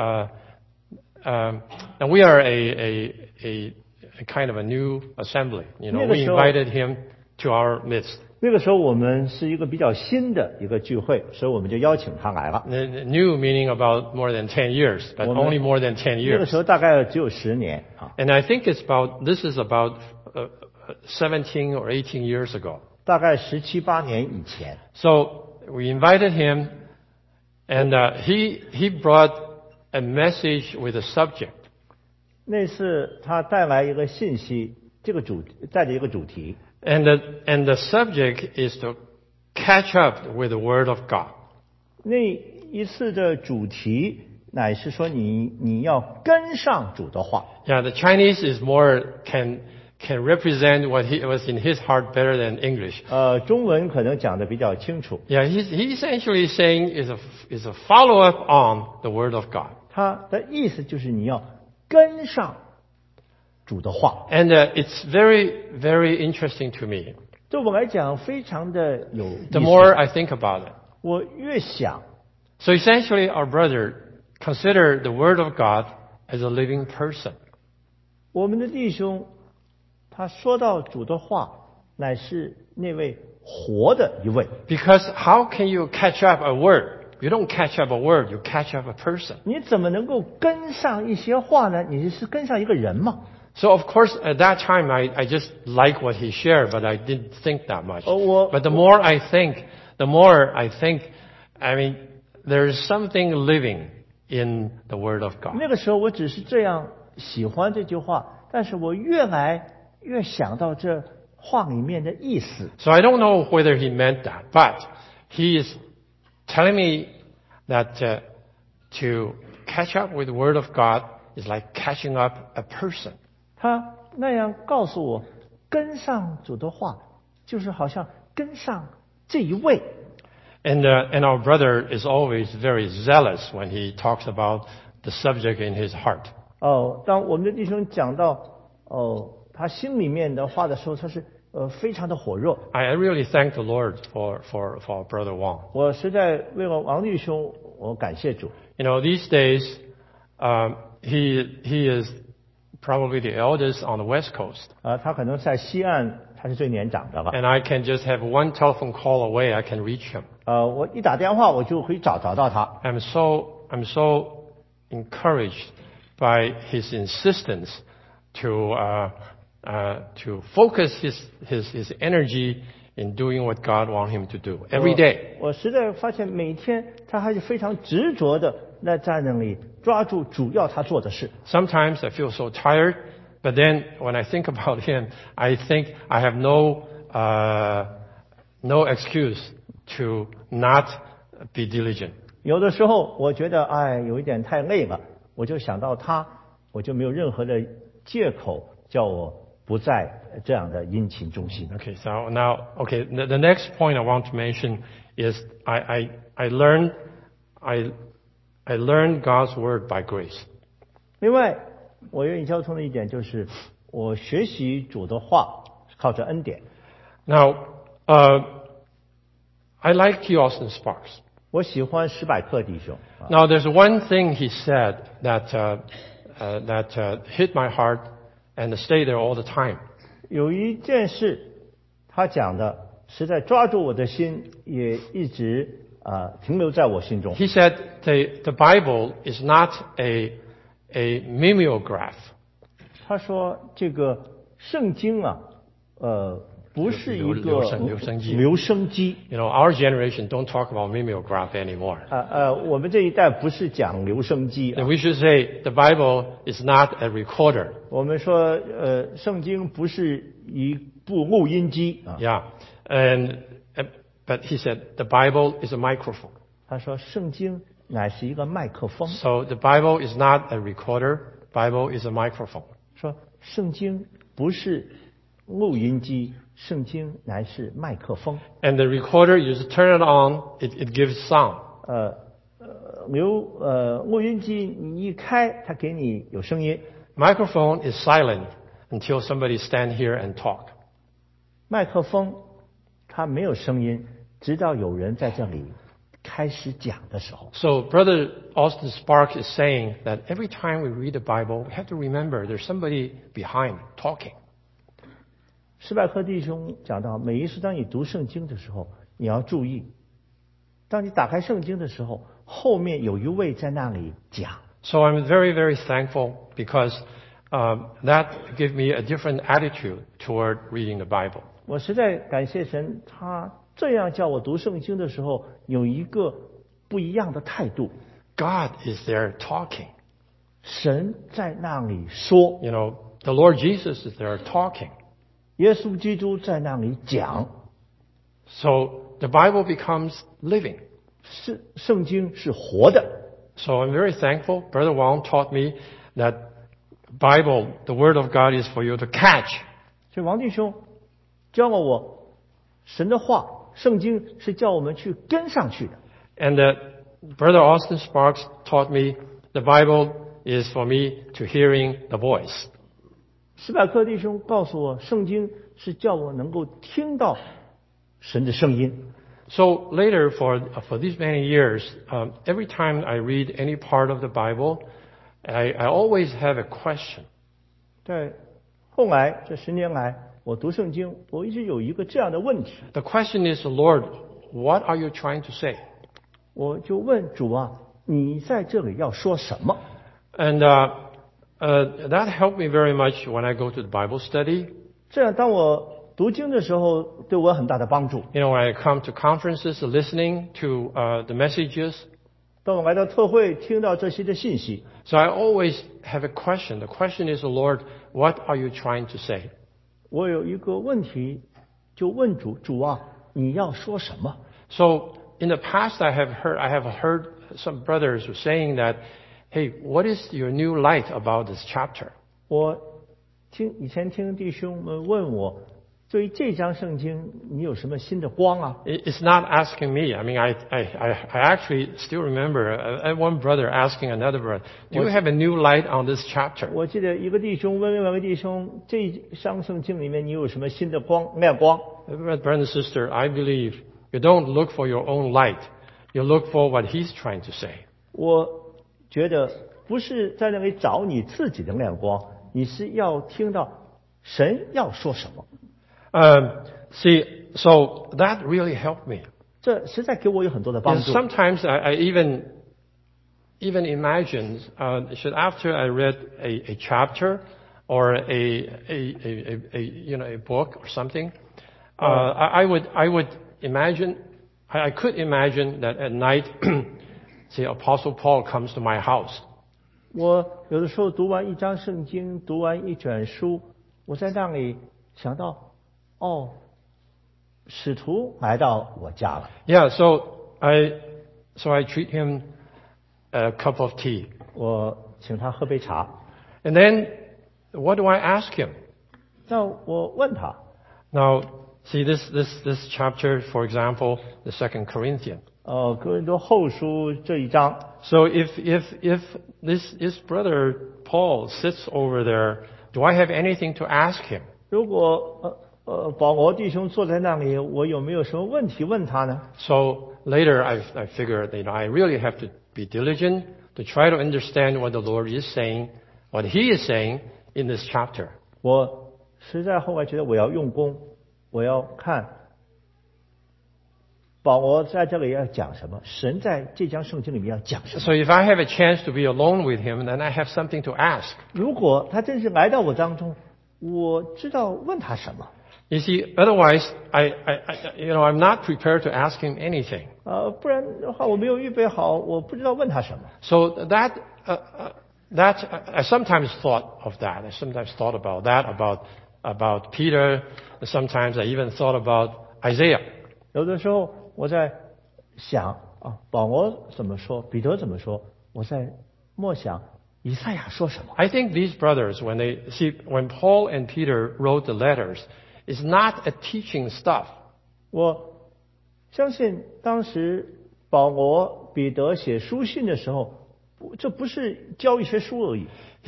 and we are a kind of a new assembly. You know, we invited him to our midst. 那个时候我们是一个比较新的一个聚会，所以我们就邀请他来了。 New meaning about more than 10 years, but only more than 10 years. 那个时候大概只有10年啊。 And I think this is about 17 or 18 years ago. 大概17、18年以前。 So we invited him, and he brought a message with a subject. 那次他带来一个信息，带着一个主题。 And the subject is to catch up with the Word of God. 那一次的主题乃是说你要跟上主的话。 Yeah, the Chinese is more can represent what was in his heart better than English. 中文可能讲得比较清楚。 Yeah, he essentially saying is a follow up on the Word of God. 他的意思就是你要跟上主的话。 And it's very, very interesting to me. 对我来讲非常的有意思。 The more I think about it. 我越想。 So essentially, our brother consider the Word of God as a living person. 我们的弟兄，他说到主的话，乃是那位活的一位。 Because how can you catch up a word? You don't catch up a word, you catch up a person. 你怎么能够跟上一些话呢？你是跟上一个人嘛。 So of course, at that time, I just like what he shared, but I didn't think that much. But the more I think, I mean, there is something living in the Word of God. 那个时候我只是这样喜欢这句话，但是我越来越想到这话里面的意思。 So I don't know whether he meant that, but he is telling me that to catch up with the Word of God is like catching up a person. 他那样告诉我，跟上主的话，就是好像跟上这一位。 And our brother is always very zealous when he talks about the subject in his heart. 当我们的弟兄讲到他心里面的话的时候，他是非常的火热。 I really thank the Lord for our brother Wang. 我实在为了王弟兄，我感谢主。 You know, these days, he is probably the eldest on the West Coast. 他可能在西岸，他是最年长的了。 And I can just have one telephone call away, I can reach him. 我一打电话，我就可以找到他。 I'm so encouraged by his insistence to focus his energy in doing what God wants him to do every day. 我实在发现每天他还是非常执着的在那里抓住主要他做的事。 Sometimes I feel so tired, but then when I think about him, I think I have no excuse to not be diligent. 有的时候我觉得有一点太累了，我就想到他，我就没有任何的借口叫我不在这样的殷勤中心。 Okay, so now, the next point I want to mention is I learned God's word by grace. 另外，我愿意交通的一点就是，我学习主的话靠着恩典。 Now, I like T. Austin Sparks. 我喜欢史百克弟兄。 Now, there's one thing he said that hit my heart and stayed there all the time. 有一件事，他讲的实在抓住我的心，也一直停留在我心中。 He said the Bible is not a mimeograph. 他说这个圣经啊，不是一个留声机。 You know, our generation don't talk about mimeograph anymore. 我们这一代不是讲留声机。 And we should say the Bible is not a recorder. 我们说圣经不是一部录音机啊。 Yeah, but he said the Bible is a microphone. 他说圣经乃是一个麦克风。 So the Bible is not a recorder. Bible is a microphone. 说圣经不是录音机，圣经乃是麦克风。 And the recorder, you just turn it on, it gives sound. 录音机你一开，它给你有声音。 Microphone is silent until somebody stand here and talk. 麦克风它没有声音，直到有人在这里开始讲的时候。 So Brother Austin Sparks is saying that every time we read the Bible, we have to remember there's somebody behind talking. 施拜克弟兄讲到，每一次当你读圣经的时候，你要注意，当你打开圣经的时候，后面有一位在那里讲。 So I'm very, very thankful because that gives me a different attitude toward reading the Bible. 我实在感谢神，他这样叫我读圣经的时候，有一个不一样的态度。 God is there talking. 神在那里说， You know, the Lord Jesus is there talking. 耶稣基督在那里讲。 So the Bible becomes living. 圣经是活的。 So I'm very thankful. Brother Wang taught me that Bible, the Word of God, is for you to catch. 所以王弟兄教我，神的话，圣经是叫我们去跟上去的。 And Brother Austin Sparks taught me the Bible is for me to hearing the voice. 施百克弟兄告诉我，圣经是叫我能够听到神的声音。 So later, for these many years, every time I read any part of the Bible, I always have a question. 在后来这10年来，我读圣经，我一直有一个这样的问题。 The question is, Lord, what are you trying to say? 我就问主啊，你在这里要说什么？ And that helped me very much when I go to the Bible study. 这样，当我读经的时候，对我有很大的帮助。 You know, when I come to conferences, listening to the messages. 当我来到特会，听到这些的信息， So I always have a question. The question is, Lord, what are you trying to say? 我有一个问题，就问主：主啊，你要说什么？ So in the past, I have heard some brothers were saying that, hey, what is your new light about this chapter? 我以前听弟兄们问我，对于这章圣经，你有什么新的光啊？ It's not asking me. I mean, I actually still remember one brother asking another brother, do you have a new light on this chapter? 我记得一个弟兄问另外一个弟兄，这章圣经里面你有什么新的光亮光？ Brother and sister, I believe you don't look for your own light. You look for what he's trying to say. 我觉得不是在那里找你自己的亮光，你是要听到神要说什么。 See, so that really helped me. 这实在给我有很多的帮 And 助。 sometimes I even imagine, should after I read a chapter or a book or something, I would imagine, I could imagine that at night, say Apostle Paul comes to my house. 我有的时候读完一章圣经，读完一卷书，我在那里想到，哦，使徒来到我家了。 Yeah, so I treat him a cup of tea. 我请他喝杯茶， And then, what do I ask him? 那我问他， Now, see this chapter, for example, the 2 Corinthians. 哥林多后书这一章， So if this brother Paul sits over there, do I have anything to ask him? 如果保罗弟兄坐在那里，我有没有什么问题问他呢？ So later I figured, I really have to be diligent to try to understand what the Lord is saying, what He is saying in this chapter. 我实在后来觉得我要用功，我要看保罗在这里要讲什么，神在这章圣经里面要讲什么。 So if I have a chance to be alone with him, then I have something to ask. 如果他真是来到我当中，我知道问他什么。 You see, otherwise, I'm not prepared to ask him anything. 不然的话我没有预备好，我不知道问他什么。 So that I sometimes thought of that. I sometimes thought about that, about Peter. Sometimes I even thought about Isaiah. 有的时候我在想保罗怎么说，彼得怎么说，我在默想以赛亚说什么。 I think these brothers, when Paul and Peter wrote the letters, it's not a teaching stuff. 我相信当时保罗、彼得写书信的时候，这不是教一些书而已。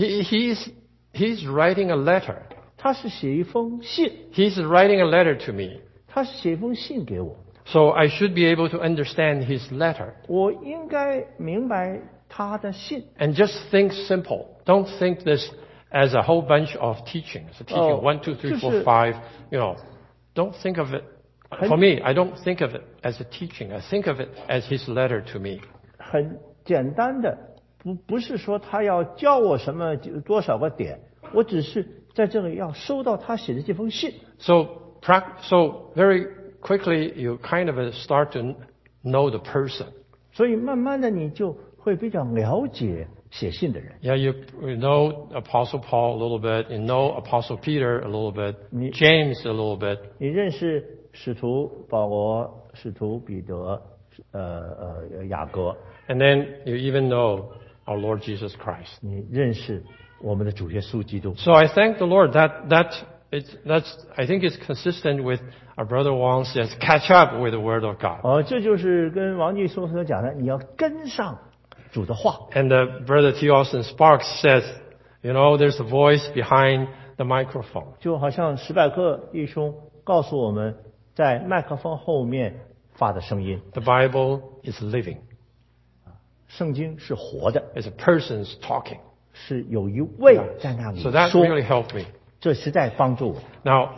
He's writing a letter. 他是写一封信， He's writing a letter to me. 他是写一封信给我， So I should be able to understand his letter. 我应该明白他的信。 And just think simple. Don't think this as a whole bunch of teachings. Teaching 1, 2, 3, 4, 5. Don't think of it. For me, I don't think of it as a teaching. I think of it as his letter to me. 很简单的，不是说他要教我什么多少个点，我只是在这里要收到他写的这封信。 So very quickly, you kind of start to know the person. 所以慢慢的你就会比较了解写信的人。 Yeah, you know Apostle Paul a little bit. You know Apostle Peter a little bit. James a little bit. 你认识使徒保罗、使徒彼得、雅各， And then you even know our Lord Jesus Christ. 你认识我们的主耶稣基督。 So I thank the Lord that's I think it's consistent with our brother Wang says, catch up with the Word of God. 这就是跟王继松所讲的，你要跟上主的话。 And brother T. Austin Sparks says, there's a voice behind the microphone. 就好像史百克弟兄告诉我们，在麦克风后面发的声音， The Bible is living. 圣经是活的， It's a person's talking. 是有一位在那里 So that 说， really helped me. 这实在帮助我。 Now,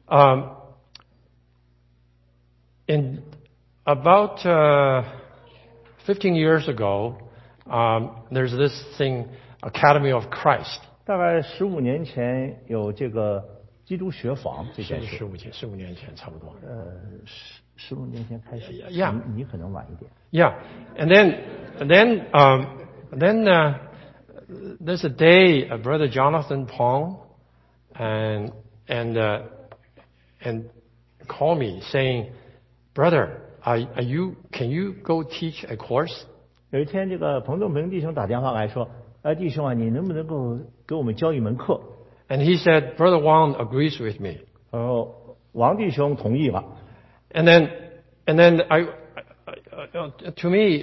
in about 15 years ago, there's this thing, Academy of Christ. 大概15年前有这个基督学房这件事。 15年前差不多。 15年前开始。 Yeah. 你可能晚一点。 Yeah, and then there's a day, Brother Jonathan Pong and call me saying, "Brother, can you go teach a course?" 有一天，这个彭仲平弟兄打电话来说：“弟兄啊，你能不能够给我们教一门课？” And he said, "Brother Wang agrees with me." 王弟兄同意了。 And then to me,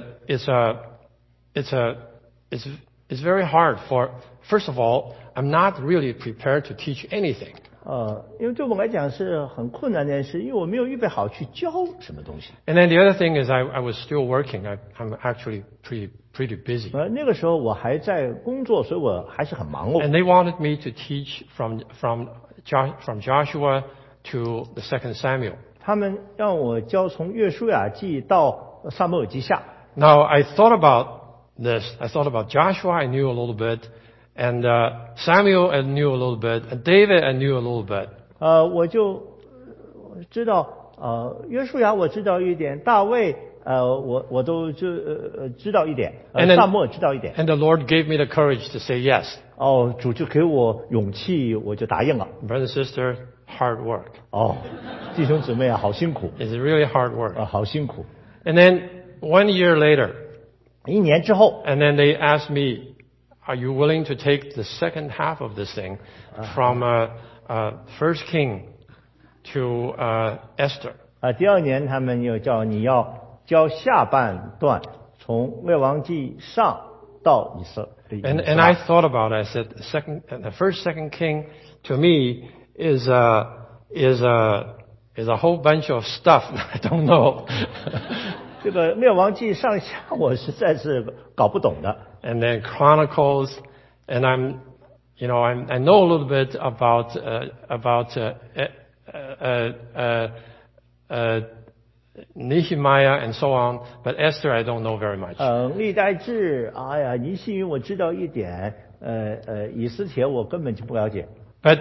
it's very hard for. First of all, I'm not really prepared to teach anything. 因为对我来讲是很困难的一件事，因为我没有预备好去教什么东西。 And then the other thing is, I was still working. I'm actually pretty busy. 那个时候我还在工作，所以我还是很忙碌。 And they wanted me to teach from Joshua to the Second Samuel. 他们让我教从约书亚记到撒母耳记下。 Now I thought about this. I thought about Joshua. I knew a little bit, and Samuel I knew a little bit, and David I knew a little bit. 我就知道约书亚我知道一点，大卫我都知道一点，撒母耳知道一点。 And the Lord gave me the courage to say yes. 主就给我勇气，我就答应了。 Brother, sister, hard work. 弟兄姊妹啊，好辛苦。 It's really hard work. 好辛苦。 And then 1 year later, 1年之后， and then they asked me, "Are you willing to take the second half of this thing from First King to Esther?" 第2年他们又叫你要教下半段，从列王记上到以色列。 And I thought about it. I said, the first, second king, to me, is a whole bunch of stuff I don't know. 这个列王记上下我实在是搞不懂的。 And then Chronicles, and You know, I know a little bit about Nehemiah and so on, but Esther I don't know very much. 历代志，哎呀，尼西云我知道一点，以斯帖我根本就不了解， But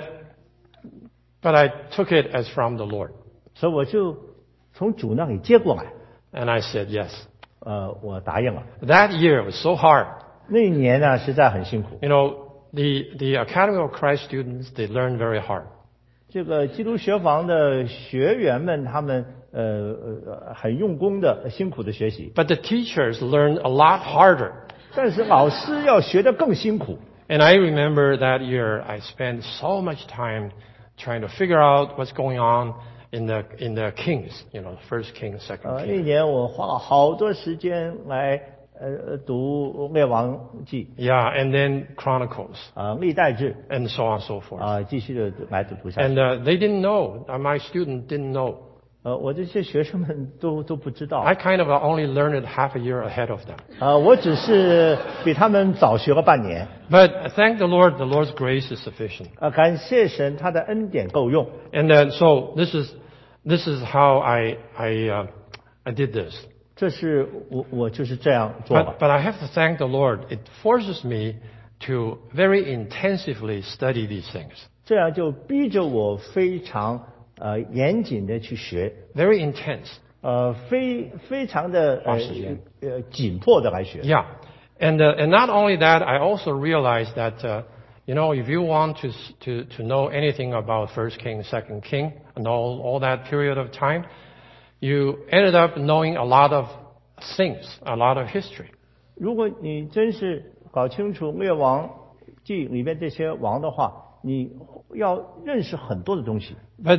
I took it as from the Lord, 所以我就从主那里接过来， and I said yes. 我答应了。 That year was so hard. 那一年呢，实在很辛苦。 You know, the Academy of Christ students, they learn very hard. 这个基督学房的学员们，他们很用功的、辛苦的学习， But the teachers learn a lot harder. 但是老师要学得更辛苦。 And I remember that year I spent so much time trying to figure out what's going on in the Kings, you know, First King, Second 那 King. 年我花了好多时间来读列王记 Yeah, and then Chronicles, 历代志 and so on and so forth. 继续的来读下去。 And they didn't know. My student didn't know. 我这些学生们都不知道。 I kind of only learned it half a year ahead of them. 我只是比他们早学了半年。 But thank the Lord's grace is sufficient. 感谢神，他的恩典够用。 And then, so this is how I did this. 这是我就是这样做了。 But I have to thank the Lord. It forces me to very intensively study these things. 这样就逼着我非常严谨的去学， Very intense. 非常的花时间紧迫的来学。 Yeah. And not only that, I also realized that, you know, if you want to know anything about First King, Second King, and all that period of time, you ended up knowing a lot of things, a lot of history. 如果你真是搞清楚列王记里面这些王的话，你要认识很多的东西。 But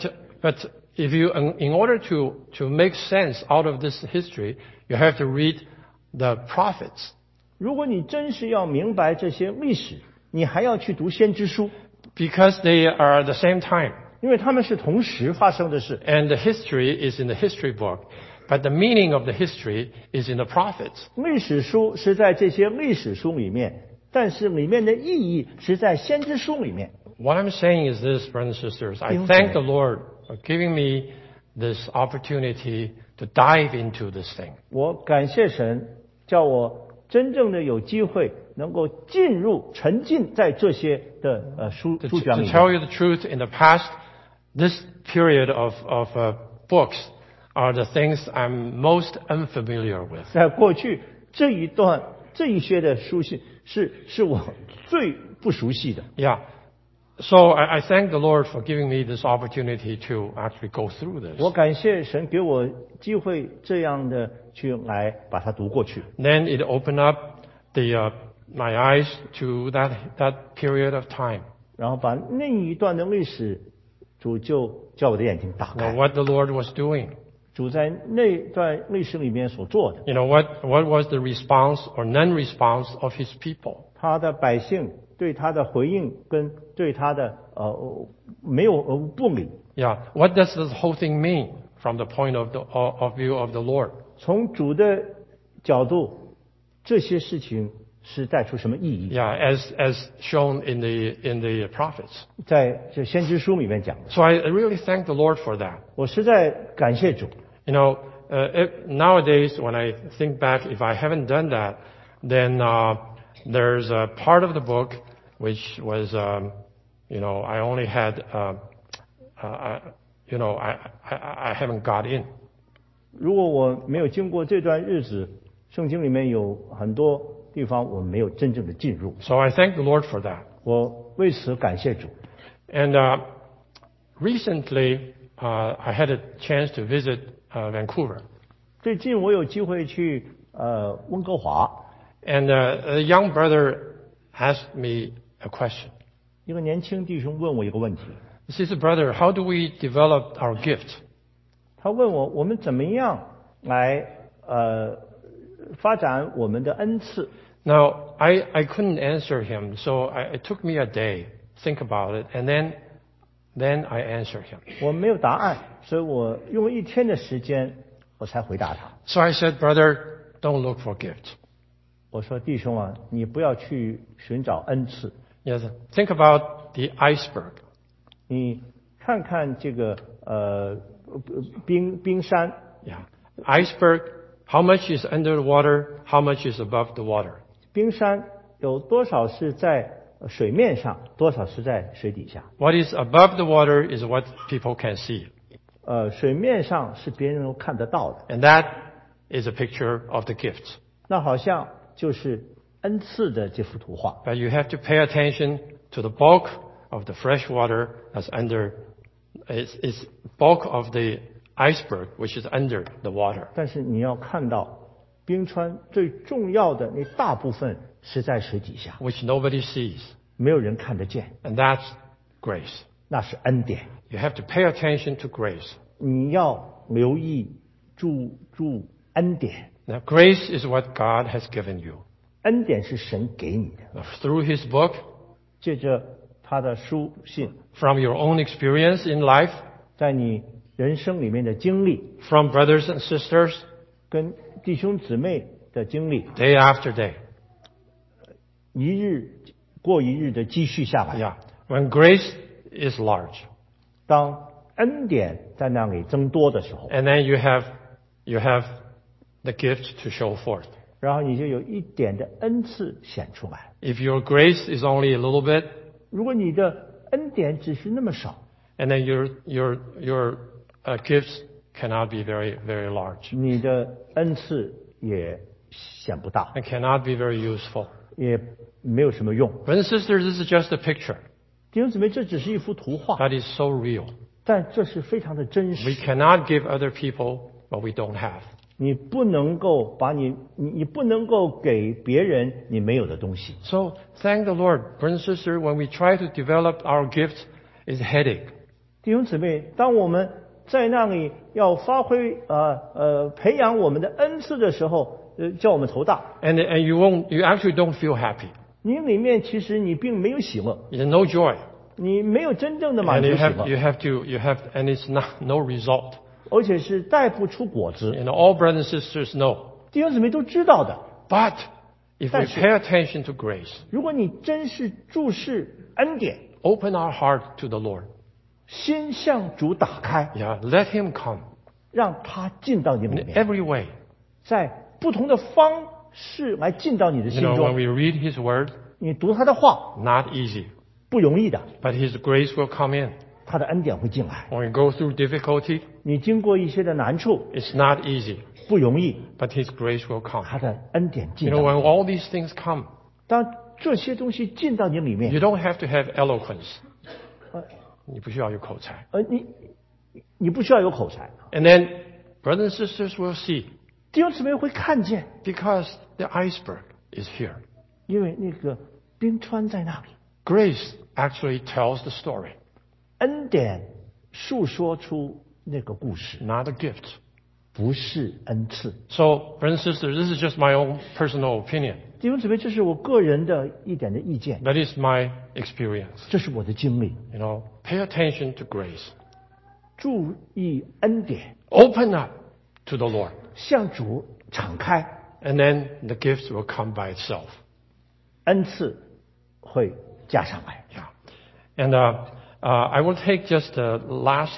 if you, in order to make sense out of this history, you have to read the prophets. 如果你真是要明白这些历史，你还要去读先知书， Because they are at the same time. 因为他们是同时发生的事。 And the history is in the history book. But the meaning of the history is in the prophets. 历史书是在这些历史书里面，但是里面的意义是在先知书里面。 What I'm saying is this, brothers and sisters. I thank the Lord for giving me this opportunity to dive into this thing. 我感谢神，叫我真正的有机会能够进入、沉浸在这些的书 To 卷里 tell 面。 you the truth, in the past, this period of books are the things I'm most unfamiliar with. 在过去这一些的书信是我最不熟悉的。 Yeah. So I thank the Lord for giving me this opportunity to actually go through this. 我感谢神给我机会这样的去来把它读过去。 Then it opened up my eyes to that period of time. 然后把那一段的历史，主就叫我的眼睛打 You know 开。 what the Lord was doing. 主在那段历史里面所做的， You know what was the response or non-response of His people. 他的百姓对他的回应跟对他的没有不理。 Yeah. What does this whole thing mean from the point of view of the Lord? 从主的角度，这些事情是带出什么意义？ Yeah, as shown in the prophets. 在这先知书里面讲的。 So I really thank the Lord for that. 我实在感谢主。 You know, nowadays when I think back, if I haven't done that, then there's a part of the book which was, you know, I only had, you know, I haven't got in. 如果我没有经过这段日子，圣经里面有很多地方我没有真正的进入。 So I thank the Lord for that. 我为此感谢主。 And recently, I had a chance to visit Vancouver. 最近我有机会去温哥华， And a young brother asked me a question. 一个年轻弟兄问我一个问题， He says, brother, how do we develop our gift? 他问我们怎么样来发展我们的恩赐。 Now, I couldn't answer him, so it took me a day, think about it, and then I answered him. 我没有答案，所以我用了一天的时间，我才回答他。 So I said, brother, don't look for gift. 我说弟兄啊，你不要去寻找恩赐， Yes. Think about the iceberg. 你看看这个冰山， Yeah. Iceberg, how much is under the water, how much is above the water? 冰山有多少是在水面上，多少是在水底下？ What is above the water is what people can see. 水面上是别人能看得到的， And that is a picture of the gifts. 那好像就是恩赐的这幅图画。 But you have to pay attention to the bulk of the fresh water that's under, is bulk of the iceberg, which is under the water. 但是你要看到冰川最重要的那大部分是在水底下， Which nobody sees. 没有人看得见， And that's grace. 那是恩典。 You have to pay attention to grace. 你要留意注恩典， Now, grace is what God has given you. 恩典是神给你的， Now, through His book, 借着他的书信， from your own experience in life, 在你人生里面的经历， from brothers and sisters, 跟弟兄姊妹的经历， day after day. 一日过一日的积蓄下来。 Yeah. When grace is large, 当恩典在那里增多的时候， and then you have the gift to show forth. 然后你就有一点的恩赐显出来。 If your grace is only a little bit, 如果你的恩典只是那么少， and then your gifts cannot be very, very large, 你的恩赐也显不大， and cannot be very useful. 也没有什么用。 Brothers and sisters, this is just a picture, 弟兄姊妹，这只是一幅图画， but it's so real. 但这是非常的真 We 实。 cannot give other people what we don't have. 你不能够把你不能够给别人你没有的东西。 So thank the Lord, brothers and sisters, when we try to develop our gifts, it's a headache. 弟兄姊妹，当我们在那里要发挥培养我们的恩赐的时候，叫我们头大。 And you actually don't feel happy. 你里面其实你并没有喜乐， There's no joy. 你没有真正的满 And 足喜乐， and it's no result. 而且是带不出果子。 And all brothers and sisters know. 弟兄姊妹都知道的。 But if we 但是 pay attention to grace, 如果你真是注视恩典， open our heart to the Lord. 心向主打开， Yeah, let Him come 让他进到你里 in 面， every way. 在不同的方式来进到你的 You 心 know, when 中。 we read His Word, 你读他的话 not easy. 不容易的， But His grace will come in. 他的恩典会进来。 When we go through difficulty, 你经过一些的难处， it's not easy. 不容易， But His grace will come. 他的恩典进 You know, 到 when 你。 all these things come, 当这些东西进到你里面 you，don't have to have eloquence. 呃你不需要有口才。 你不需要有口才， And then brothers and sisters will see, 弟兄姊妹会看见， because the iceberg is here. 因为那个冰川在那里， Grace actually tells the story, 恩典述说出那个故事， not a gift. 不是恩赐。 So, brothers and sisters, this is just my own personal opinion. 弟兄姊妹，这是我个人的一点的意见， That is my experience. 这是我的经历。 You know, pay attention to grace. 注意恩典， Open up to the Lord. 向主敞开， And then the gifts will come by itself. 恩赐会加上来。 Yeah. And I will take just the last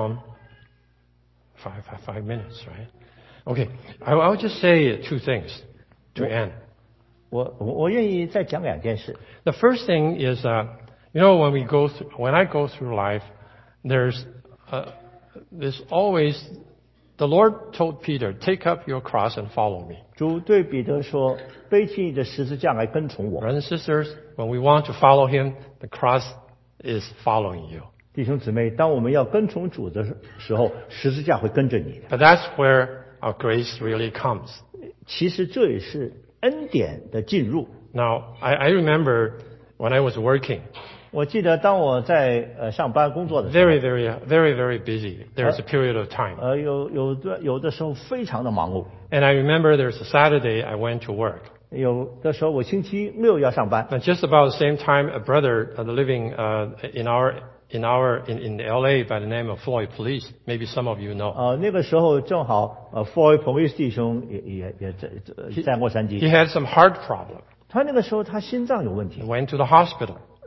5 minutes, right? Okay. I'll just say 2 things to end. 我愿意再讲2件事。 The first thing is, you know, when I go through life, there's always, the Lord told Peter, take up your cross and follow me. 主对彼得说：“背起你的十字架来跟从我。 Brothers and sisters, when we want to follow Him, the cross is following you. ” 弟兄姊妹，当我们要跟从主的时候，十字架会跟着你的。 But that's where our grace really comes. 其实这也是恩典的进入。 Now, I remember when I was working, 我记得当我在上班工作的时候， very, very, very, very busy. There's a period of time. 有的时候非常的忙碌， And I remember there's a Saturday I went to work. 有的时候我星期六要上班。 And just about the same time, a brother living in LA by the name of Floyd Police. Maybe some of you know. 那个时候正好Floyd Police 弟兄也在洛杉矶 He，had some heart problem. 他那个时候他心脏有问 He 题， went to the hospital.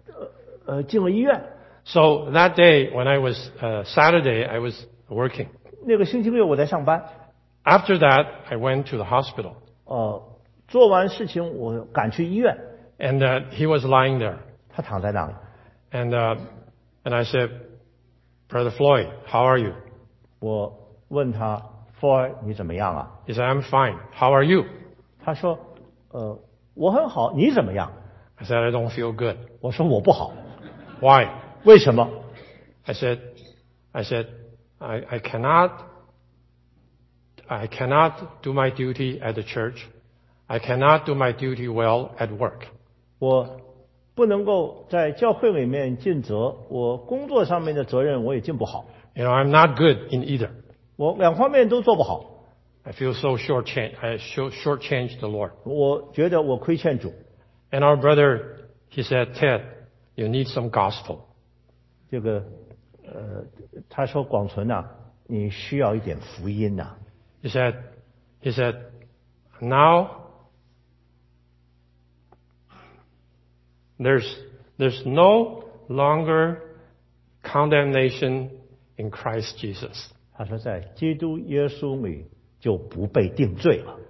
进了医院。 So that day, when I was Saturday, I was working. 那个星期六我在上班。 After that, I went to the hospital. 做完事情我赶去医院。 And he was lying there. 他躺在那里。 And I said, Brother Floyd, how are you? 我问他 Floyd 你怎么样啊？ He said, I'm fine. How are you? 他说我很好，你怎么样？ I said, I don't feel good. 我说我不好。 Why? 为什么？ I said, I cannot do my duty at the church. I cannot do my duty well at work. 我不能够在教会里面尽责，我工作上面的责任我也尽不好。 You know, I'm not good in either. 我两方面都做不好。 I feel so shortchanged. I shortchanged the Lord. 我觉得我亏欠主。 And our brother, he said, Ted, you need some gospel. 这个他说广存呐，你需要一点福音呐。 He said, now there's no longer condemnation in Christ Jesus. 他说在基督耶稣里就不被定罪了。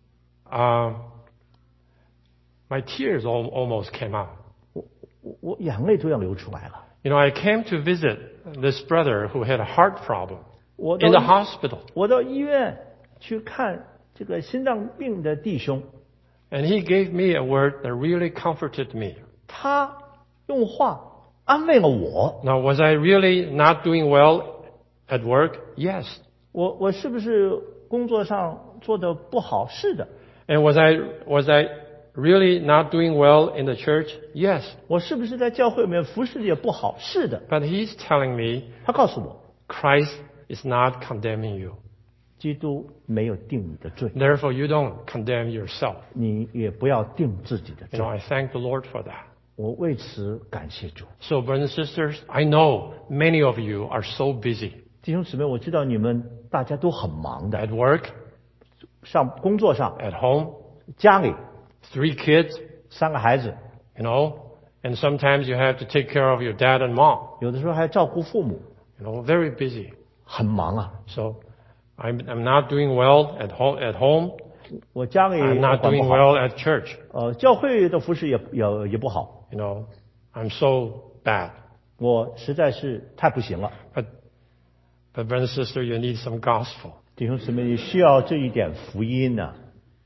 My tears almost came out. 我眼泪都要流出来了。 You know, I came to visit this brother who had a heart problem in the hospital. 我到医院去看这个心脏病的弟兄。 And he gave me a word that really comforted me. 他用话安慰了我。 Now, was I really not doing well at work? Yes. 我是不是工作上做得不好？是的。 And was I really not doing well in the church? Yes. 我是不是在教会里面服侍也不好？是的。 But he's telling me, 他告诉我 Christ is not condemning you. 基督没有定你的罪， Therefore, you don't condemn yourself. 你也不要定自己的 You 罪。 know, I thank the Lord for that. 我为此感谢主。 So, brothers and sisters, I know many of you are so busy 弟兄姊妹，我知道你们大家都很忙的， at work, 上工作上， at home, 家里 3 kids, 3个孩子， you know, and sometimes you have to take care of your dad and mom. 有的时候还照顾父母， You know, very busy. 很忙啊。 So, I'm not doing well at home. 我家里 I'm not 管不 doing 好， well at church. 教会的服侍也不好， You know, I'm so bad. 我实在是太不行了。 But brother and sister, you need some gospel. 弟兄姊妹，你需要这一点福音呢。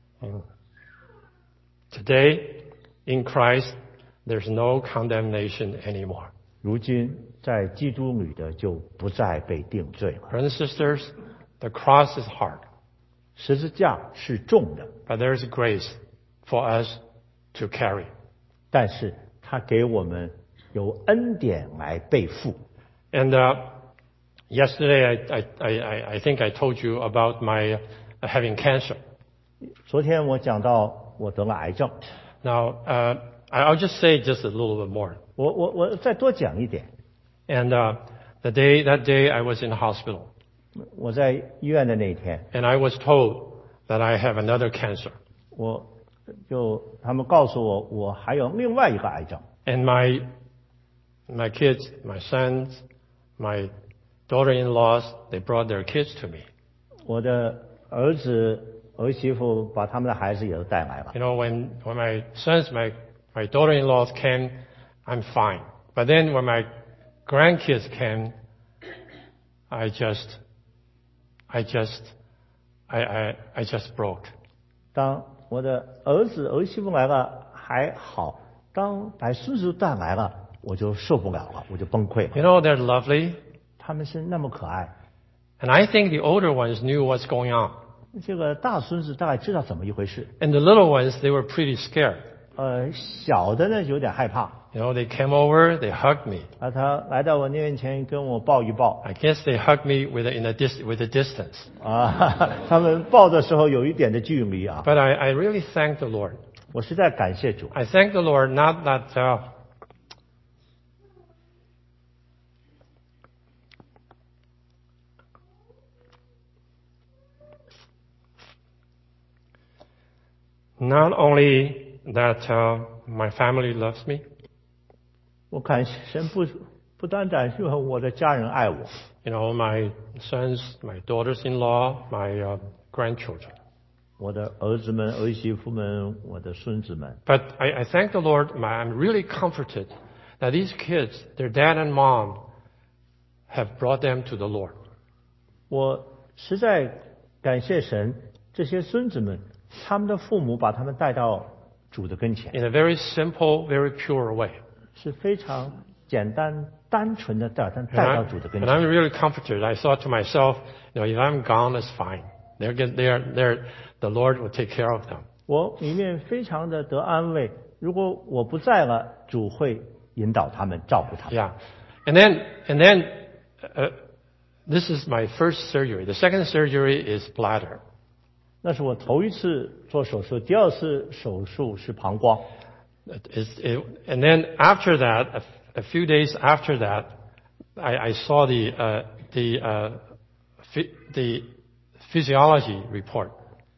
Today, in Christ, there's no condemnation anymore. 如今在基督里的就不再被定罪了。 Brothers and sisters, the cross is hard, 十字架是重的， but there's grace for us to carry. 但是他给我们有恩典来背负。 And yesterday, I think I told you about my having cancer. 昨天我讲到我得了癌症， Now, I'll just say just a little bit more. 我再多讲一点。 And that day I was in the hospital, 我在医院的那一天， and I was told that I have another cancer. 他们告诉我我还有另外一个癌症。 And my kids, my sons, my daughter-in-laws, they brought their kids to me. 我的儿子儿媳妇把他们的孩子也都带来了。 You know, when my sons, my daughter-in-laws came, I'm fine. But then when my grandkids came, I just broke. 当我的儿子儿媳妇来了还好，当把孙子带来了，我就受不了了，我就崩溃 You 了。 know, they're lovely. 他们是那么可爱， And I think the older ones knew what's going on. 这个大孙子大概知道怎么一回事， And the little ones, they were pretty scared. 小的呢有点害怕。 You know, they came over, they hugged me. 他来到我面前跟我抱一抱 I guess they hugged me with a distance. 他们抱的时候有一点的距离啊。 But I really thank the Lord. 我实在感谢主， I thank the Lord not only that my family loves me, 我感谢神不单单是我的家人爱我， You know, my sons, my daughters-in-law, my grandchildren. 我的儿子们、儿媳妇们、我的孙子们。 But I thank the Lord. I'm really comforted that these kids, their dad and mom, have brought them to the Lord. 我实在感谢神，这些孙子们，他们的父母把他们带到主的跟前， In a very simple, very pure way. 是非常简单、单纯的带 And 到主的跟 I'm 前。 really comforted. I thought to myself, you know, if I'm gone, it's fine. The Lord will take care of them. 我里面非常的得安慰，如果我不在了，主会引导他们，照顾他们。 Yeah. And then, this is my first surgery. The second surgery is bladder. 那是我头一次做手术，第二次手术是膀胱。 And then after that, a few days after that, I saw the physiology report.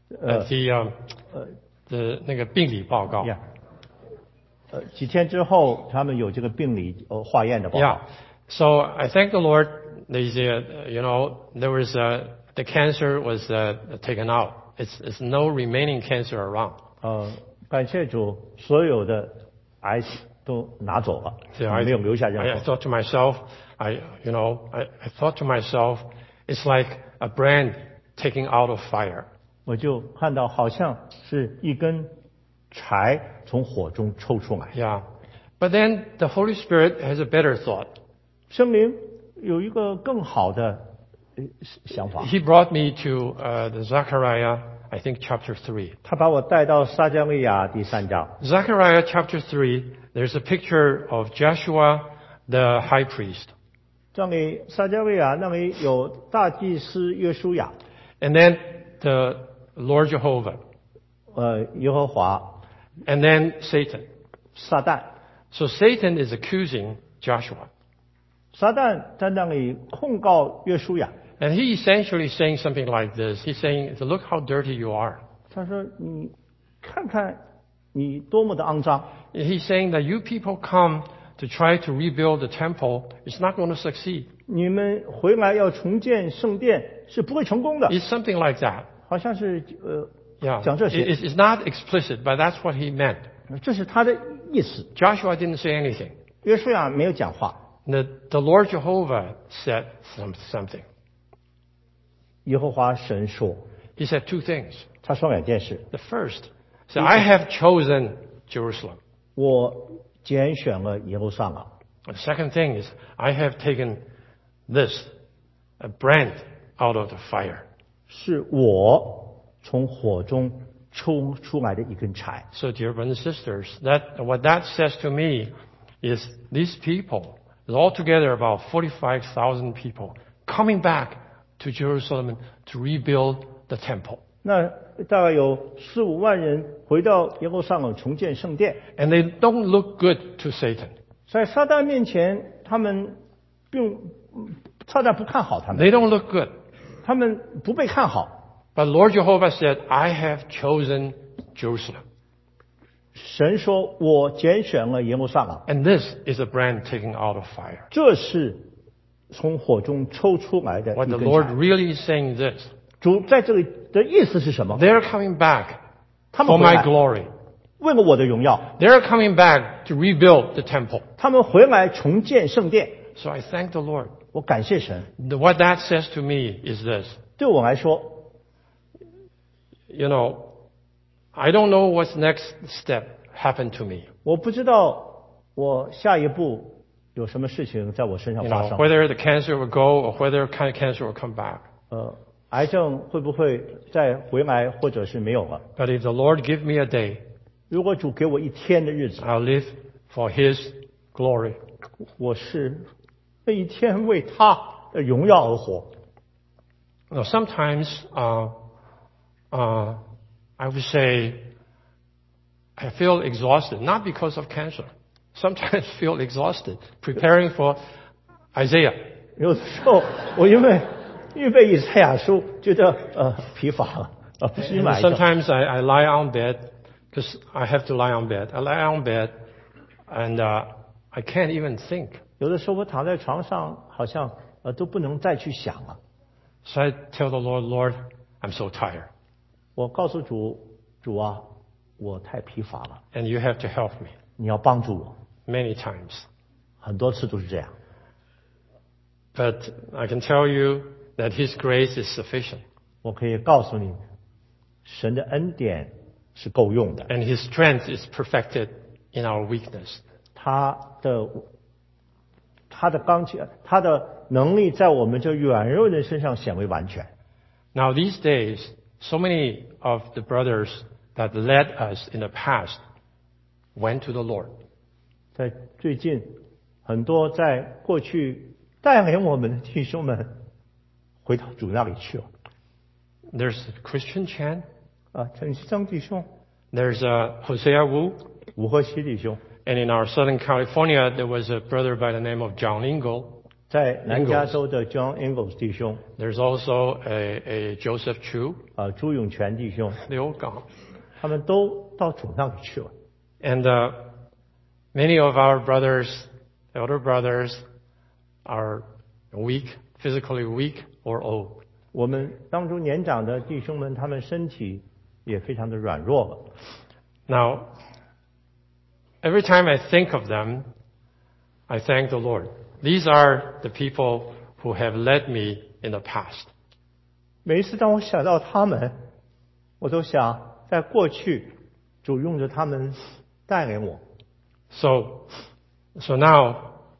The 那个病理报告。 Yeah. 几天之后，他们有这个病理化验的报告。 Yeah. So I thank the Lord. There was the cancer was taken out. It's no remaining cancer around. 感谢主，所有的癌都拿走了， 没有留下任 I 何。 thought to myself, I thought to myself, it's like a brand taking out of fire. 我就看到好像是一根柴从火中抽出来。 Yeah. But then the Holy Spirit has a better thought. 圣灵有一个更好的想法， He brought me to the Zechariah, I think chapter 3. 他把我带到撒迦利亚第3章。 Zechariah chapter 3, there's a picture of Joshua, the high priest. 这里撒迦利亚那里有大祭司约书亚， And then the Lord Jehovah. 耶和华， And then Satan. 撒旦， So Satan is accusing Joshua. 撒旦在那里控告约书亚。 And he essentially saying something like this. He's saying, look how dirty you are. 他说：“你看看你多么的肮脏。” He's saying that you people come to try to rebuild the temple. It's not going to succeed. 你们回来要重建圣殿是不会成功的， It's something like that. 好像是 Yeah. 讲这些， It's not explicit, but that's what he meant. 这是他的意思。 Joshua didn't say anything. 约书亚没有讲话， The Lord Jehovah said something. 耶和华神说， He said two things. 他说2件事： The first, said, I have chosen Jerusalem. 我拣选了耶路撒冷。 The second thing is, I have taken this, a brand out of the fire. 是我从火中抽出来的一根柴。 So, dear brothers and sisters, what that says to me is these people, altogether about 45,000 people, coming back to Jerusalem to rebuild the temple. 那大概有4、5万人回到耶路撒冷重建圣殿， And they don't look good to Satan. 在撒旦面前，撒旦不看好他们， They don't look good. 他们不被看好。 But Lord Jehovah said, I have chosen Jerusalem. 神说：“我拣选了耶路撒冷。” And this is a brand taken out of fire. 这是从火中抽出来的 What 一 the 根 Lord 柴。 really is saying is this. 主在这里的意思是什么？ They're coming back 他们 for 回 my 来 glory. 为了我的荣耀， They're coming back to rebuild the temple. 他们回来重建圣殿。 So I thank the Lord. 我感谢神。 What that says to me is this. 对我来说， I don't know what's next step happened to me. 我不知道我下一步有什么事情在我身上发生。 Whether the cancer will go or whether kind of cancer will come back. 癌症会不会再回来，或者是没有了？ But if the Lord give me a day, 如果主给我一天的日子， I'll live for His glory. 我是那一天为他的荣耀而活。 Sometimes I would say I feel exhausted, not because of cancer. Sometimes I feel exhausted preparing for Isaiah. 有的时候我因为预备以赛亚书，觉得疲乏了，不是因为癌症。 Sometimes I lie on bed because I have to lie on bed. I lie on bed and I can't even think. 有的时候我躺在床上，好像都不能再去想了。 So I tell the Lord, Lord, I'm so tired. 我告诉主，主啊，我太疲乏了， And you have to help me 你要帮助我。 many times. 很多次都是这样。 But I can tell you that His grace is sufficient. 我可以告诉你，神的恩典是够用的， And His strength is perfected in our weakness. 他的刚强，他的能力在我们这软弱人身上显为完全。 Now these days, so many of the brothers that led us in the past went to the Lord. 在最近，很多在过去带领我们的弟兄们回到主那里去了。 There's Christian Chan. 陈锡生弟兄， There's Hosea Wu. 吴和熙弟兄， And in our Southern California, there was a brother by the name of John Lingle. 在南加州的 John Ingalls 弟兄， There's also a Joseph Chu. 朱永全弟兄， They all gone. 他们都到主那里去了。 And many of our brothers, elder brothers, are weak, physically weak or old. 我们当中年长的弟兄们，他们身体也非常的软弱了。 Now, every time I think of them, I thank the Lord. These are the people who have led me in the past. 每一次当我想到他们，我都想在过去主用着他们带领我。 So now,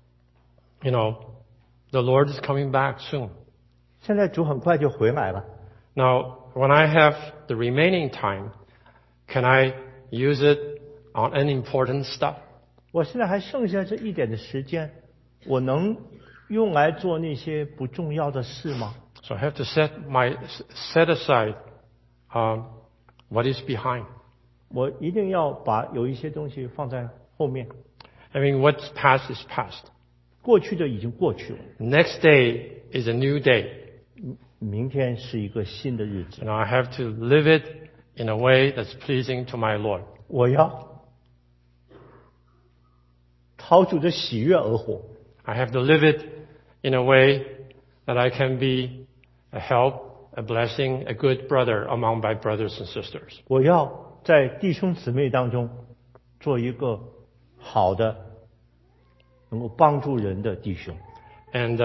the Lord is coming back soon. 现在主很快就回来了。 Now, when I have the remaining time, can I use it on unimportant stuff? 我现在还剩下这一点的时间，我能用来做那些不重要的事吗？ So I have to set aside what is behind. 我一定要把有一些东西放在后面。 I mean, what's past is past. 过去的已经过去了， Next day is a new day. 明天是一个新的日子。 And I have to live it in a way that's pleasing to my Lord. 我要讨主的喜悦而活。 I have to live it in a way that I can be a help, a blessing, a good brother among my brothers and sisters. 我要在弟兄姊妹当中做一个好的，能够帮助人的弟兄。 And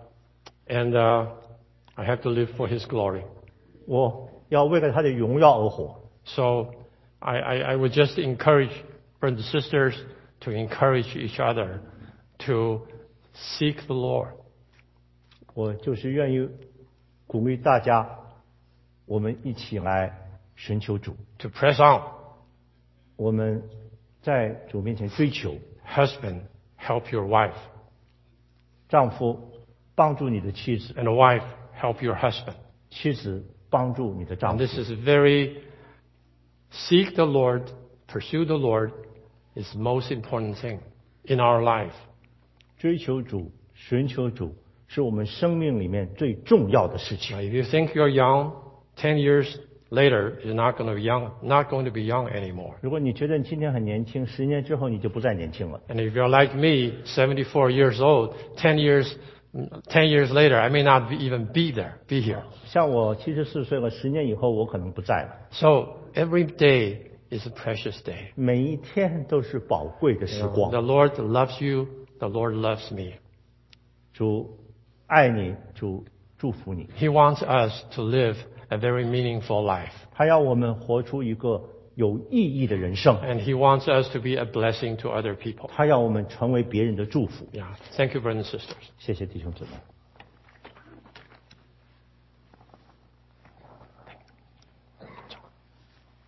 I have to live for His glory. 我要为了他的荣耀而活。 So I would just encourage brothers and sisters to encourage each other to seek the Lord. 我就是愿意鼓励大家，我们一起来寻求主， To press on. 我们在主面前追求。 Husband, help your wife. 丈夫帮助你的妻子， And wife, help your husband. 妻子帮助你的丈 And 夫。 this is seek the Lord, pursue the Lord is the most important thing in our life. 追求主、寻求主，是我们生命里面最重要的事情。 Now, if you think you're young, 10 years later, you're not going to be young anymore. 如果你觉得你今天很年轻，10年之后你就不再年轻了。 And if you're like me, 74 years old, 10 years later, I may not even be here. 像我74岁了，10年以后我可能不在了。 So every day is a precious day. 每一天都是宝贵的时光。 The Lord loves you. The Lord loves me. 主爱你，主祝福你。 He wants us to live a very meaningful life. 他要我们活出一个有意义的人生， And He wants us to be a blessing to other people. 他要我们成为别人的祝福。 Yeah. Thank you, brothers and sisters. 谢谢弟兄姊妹。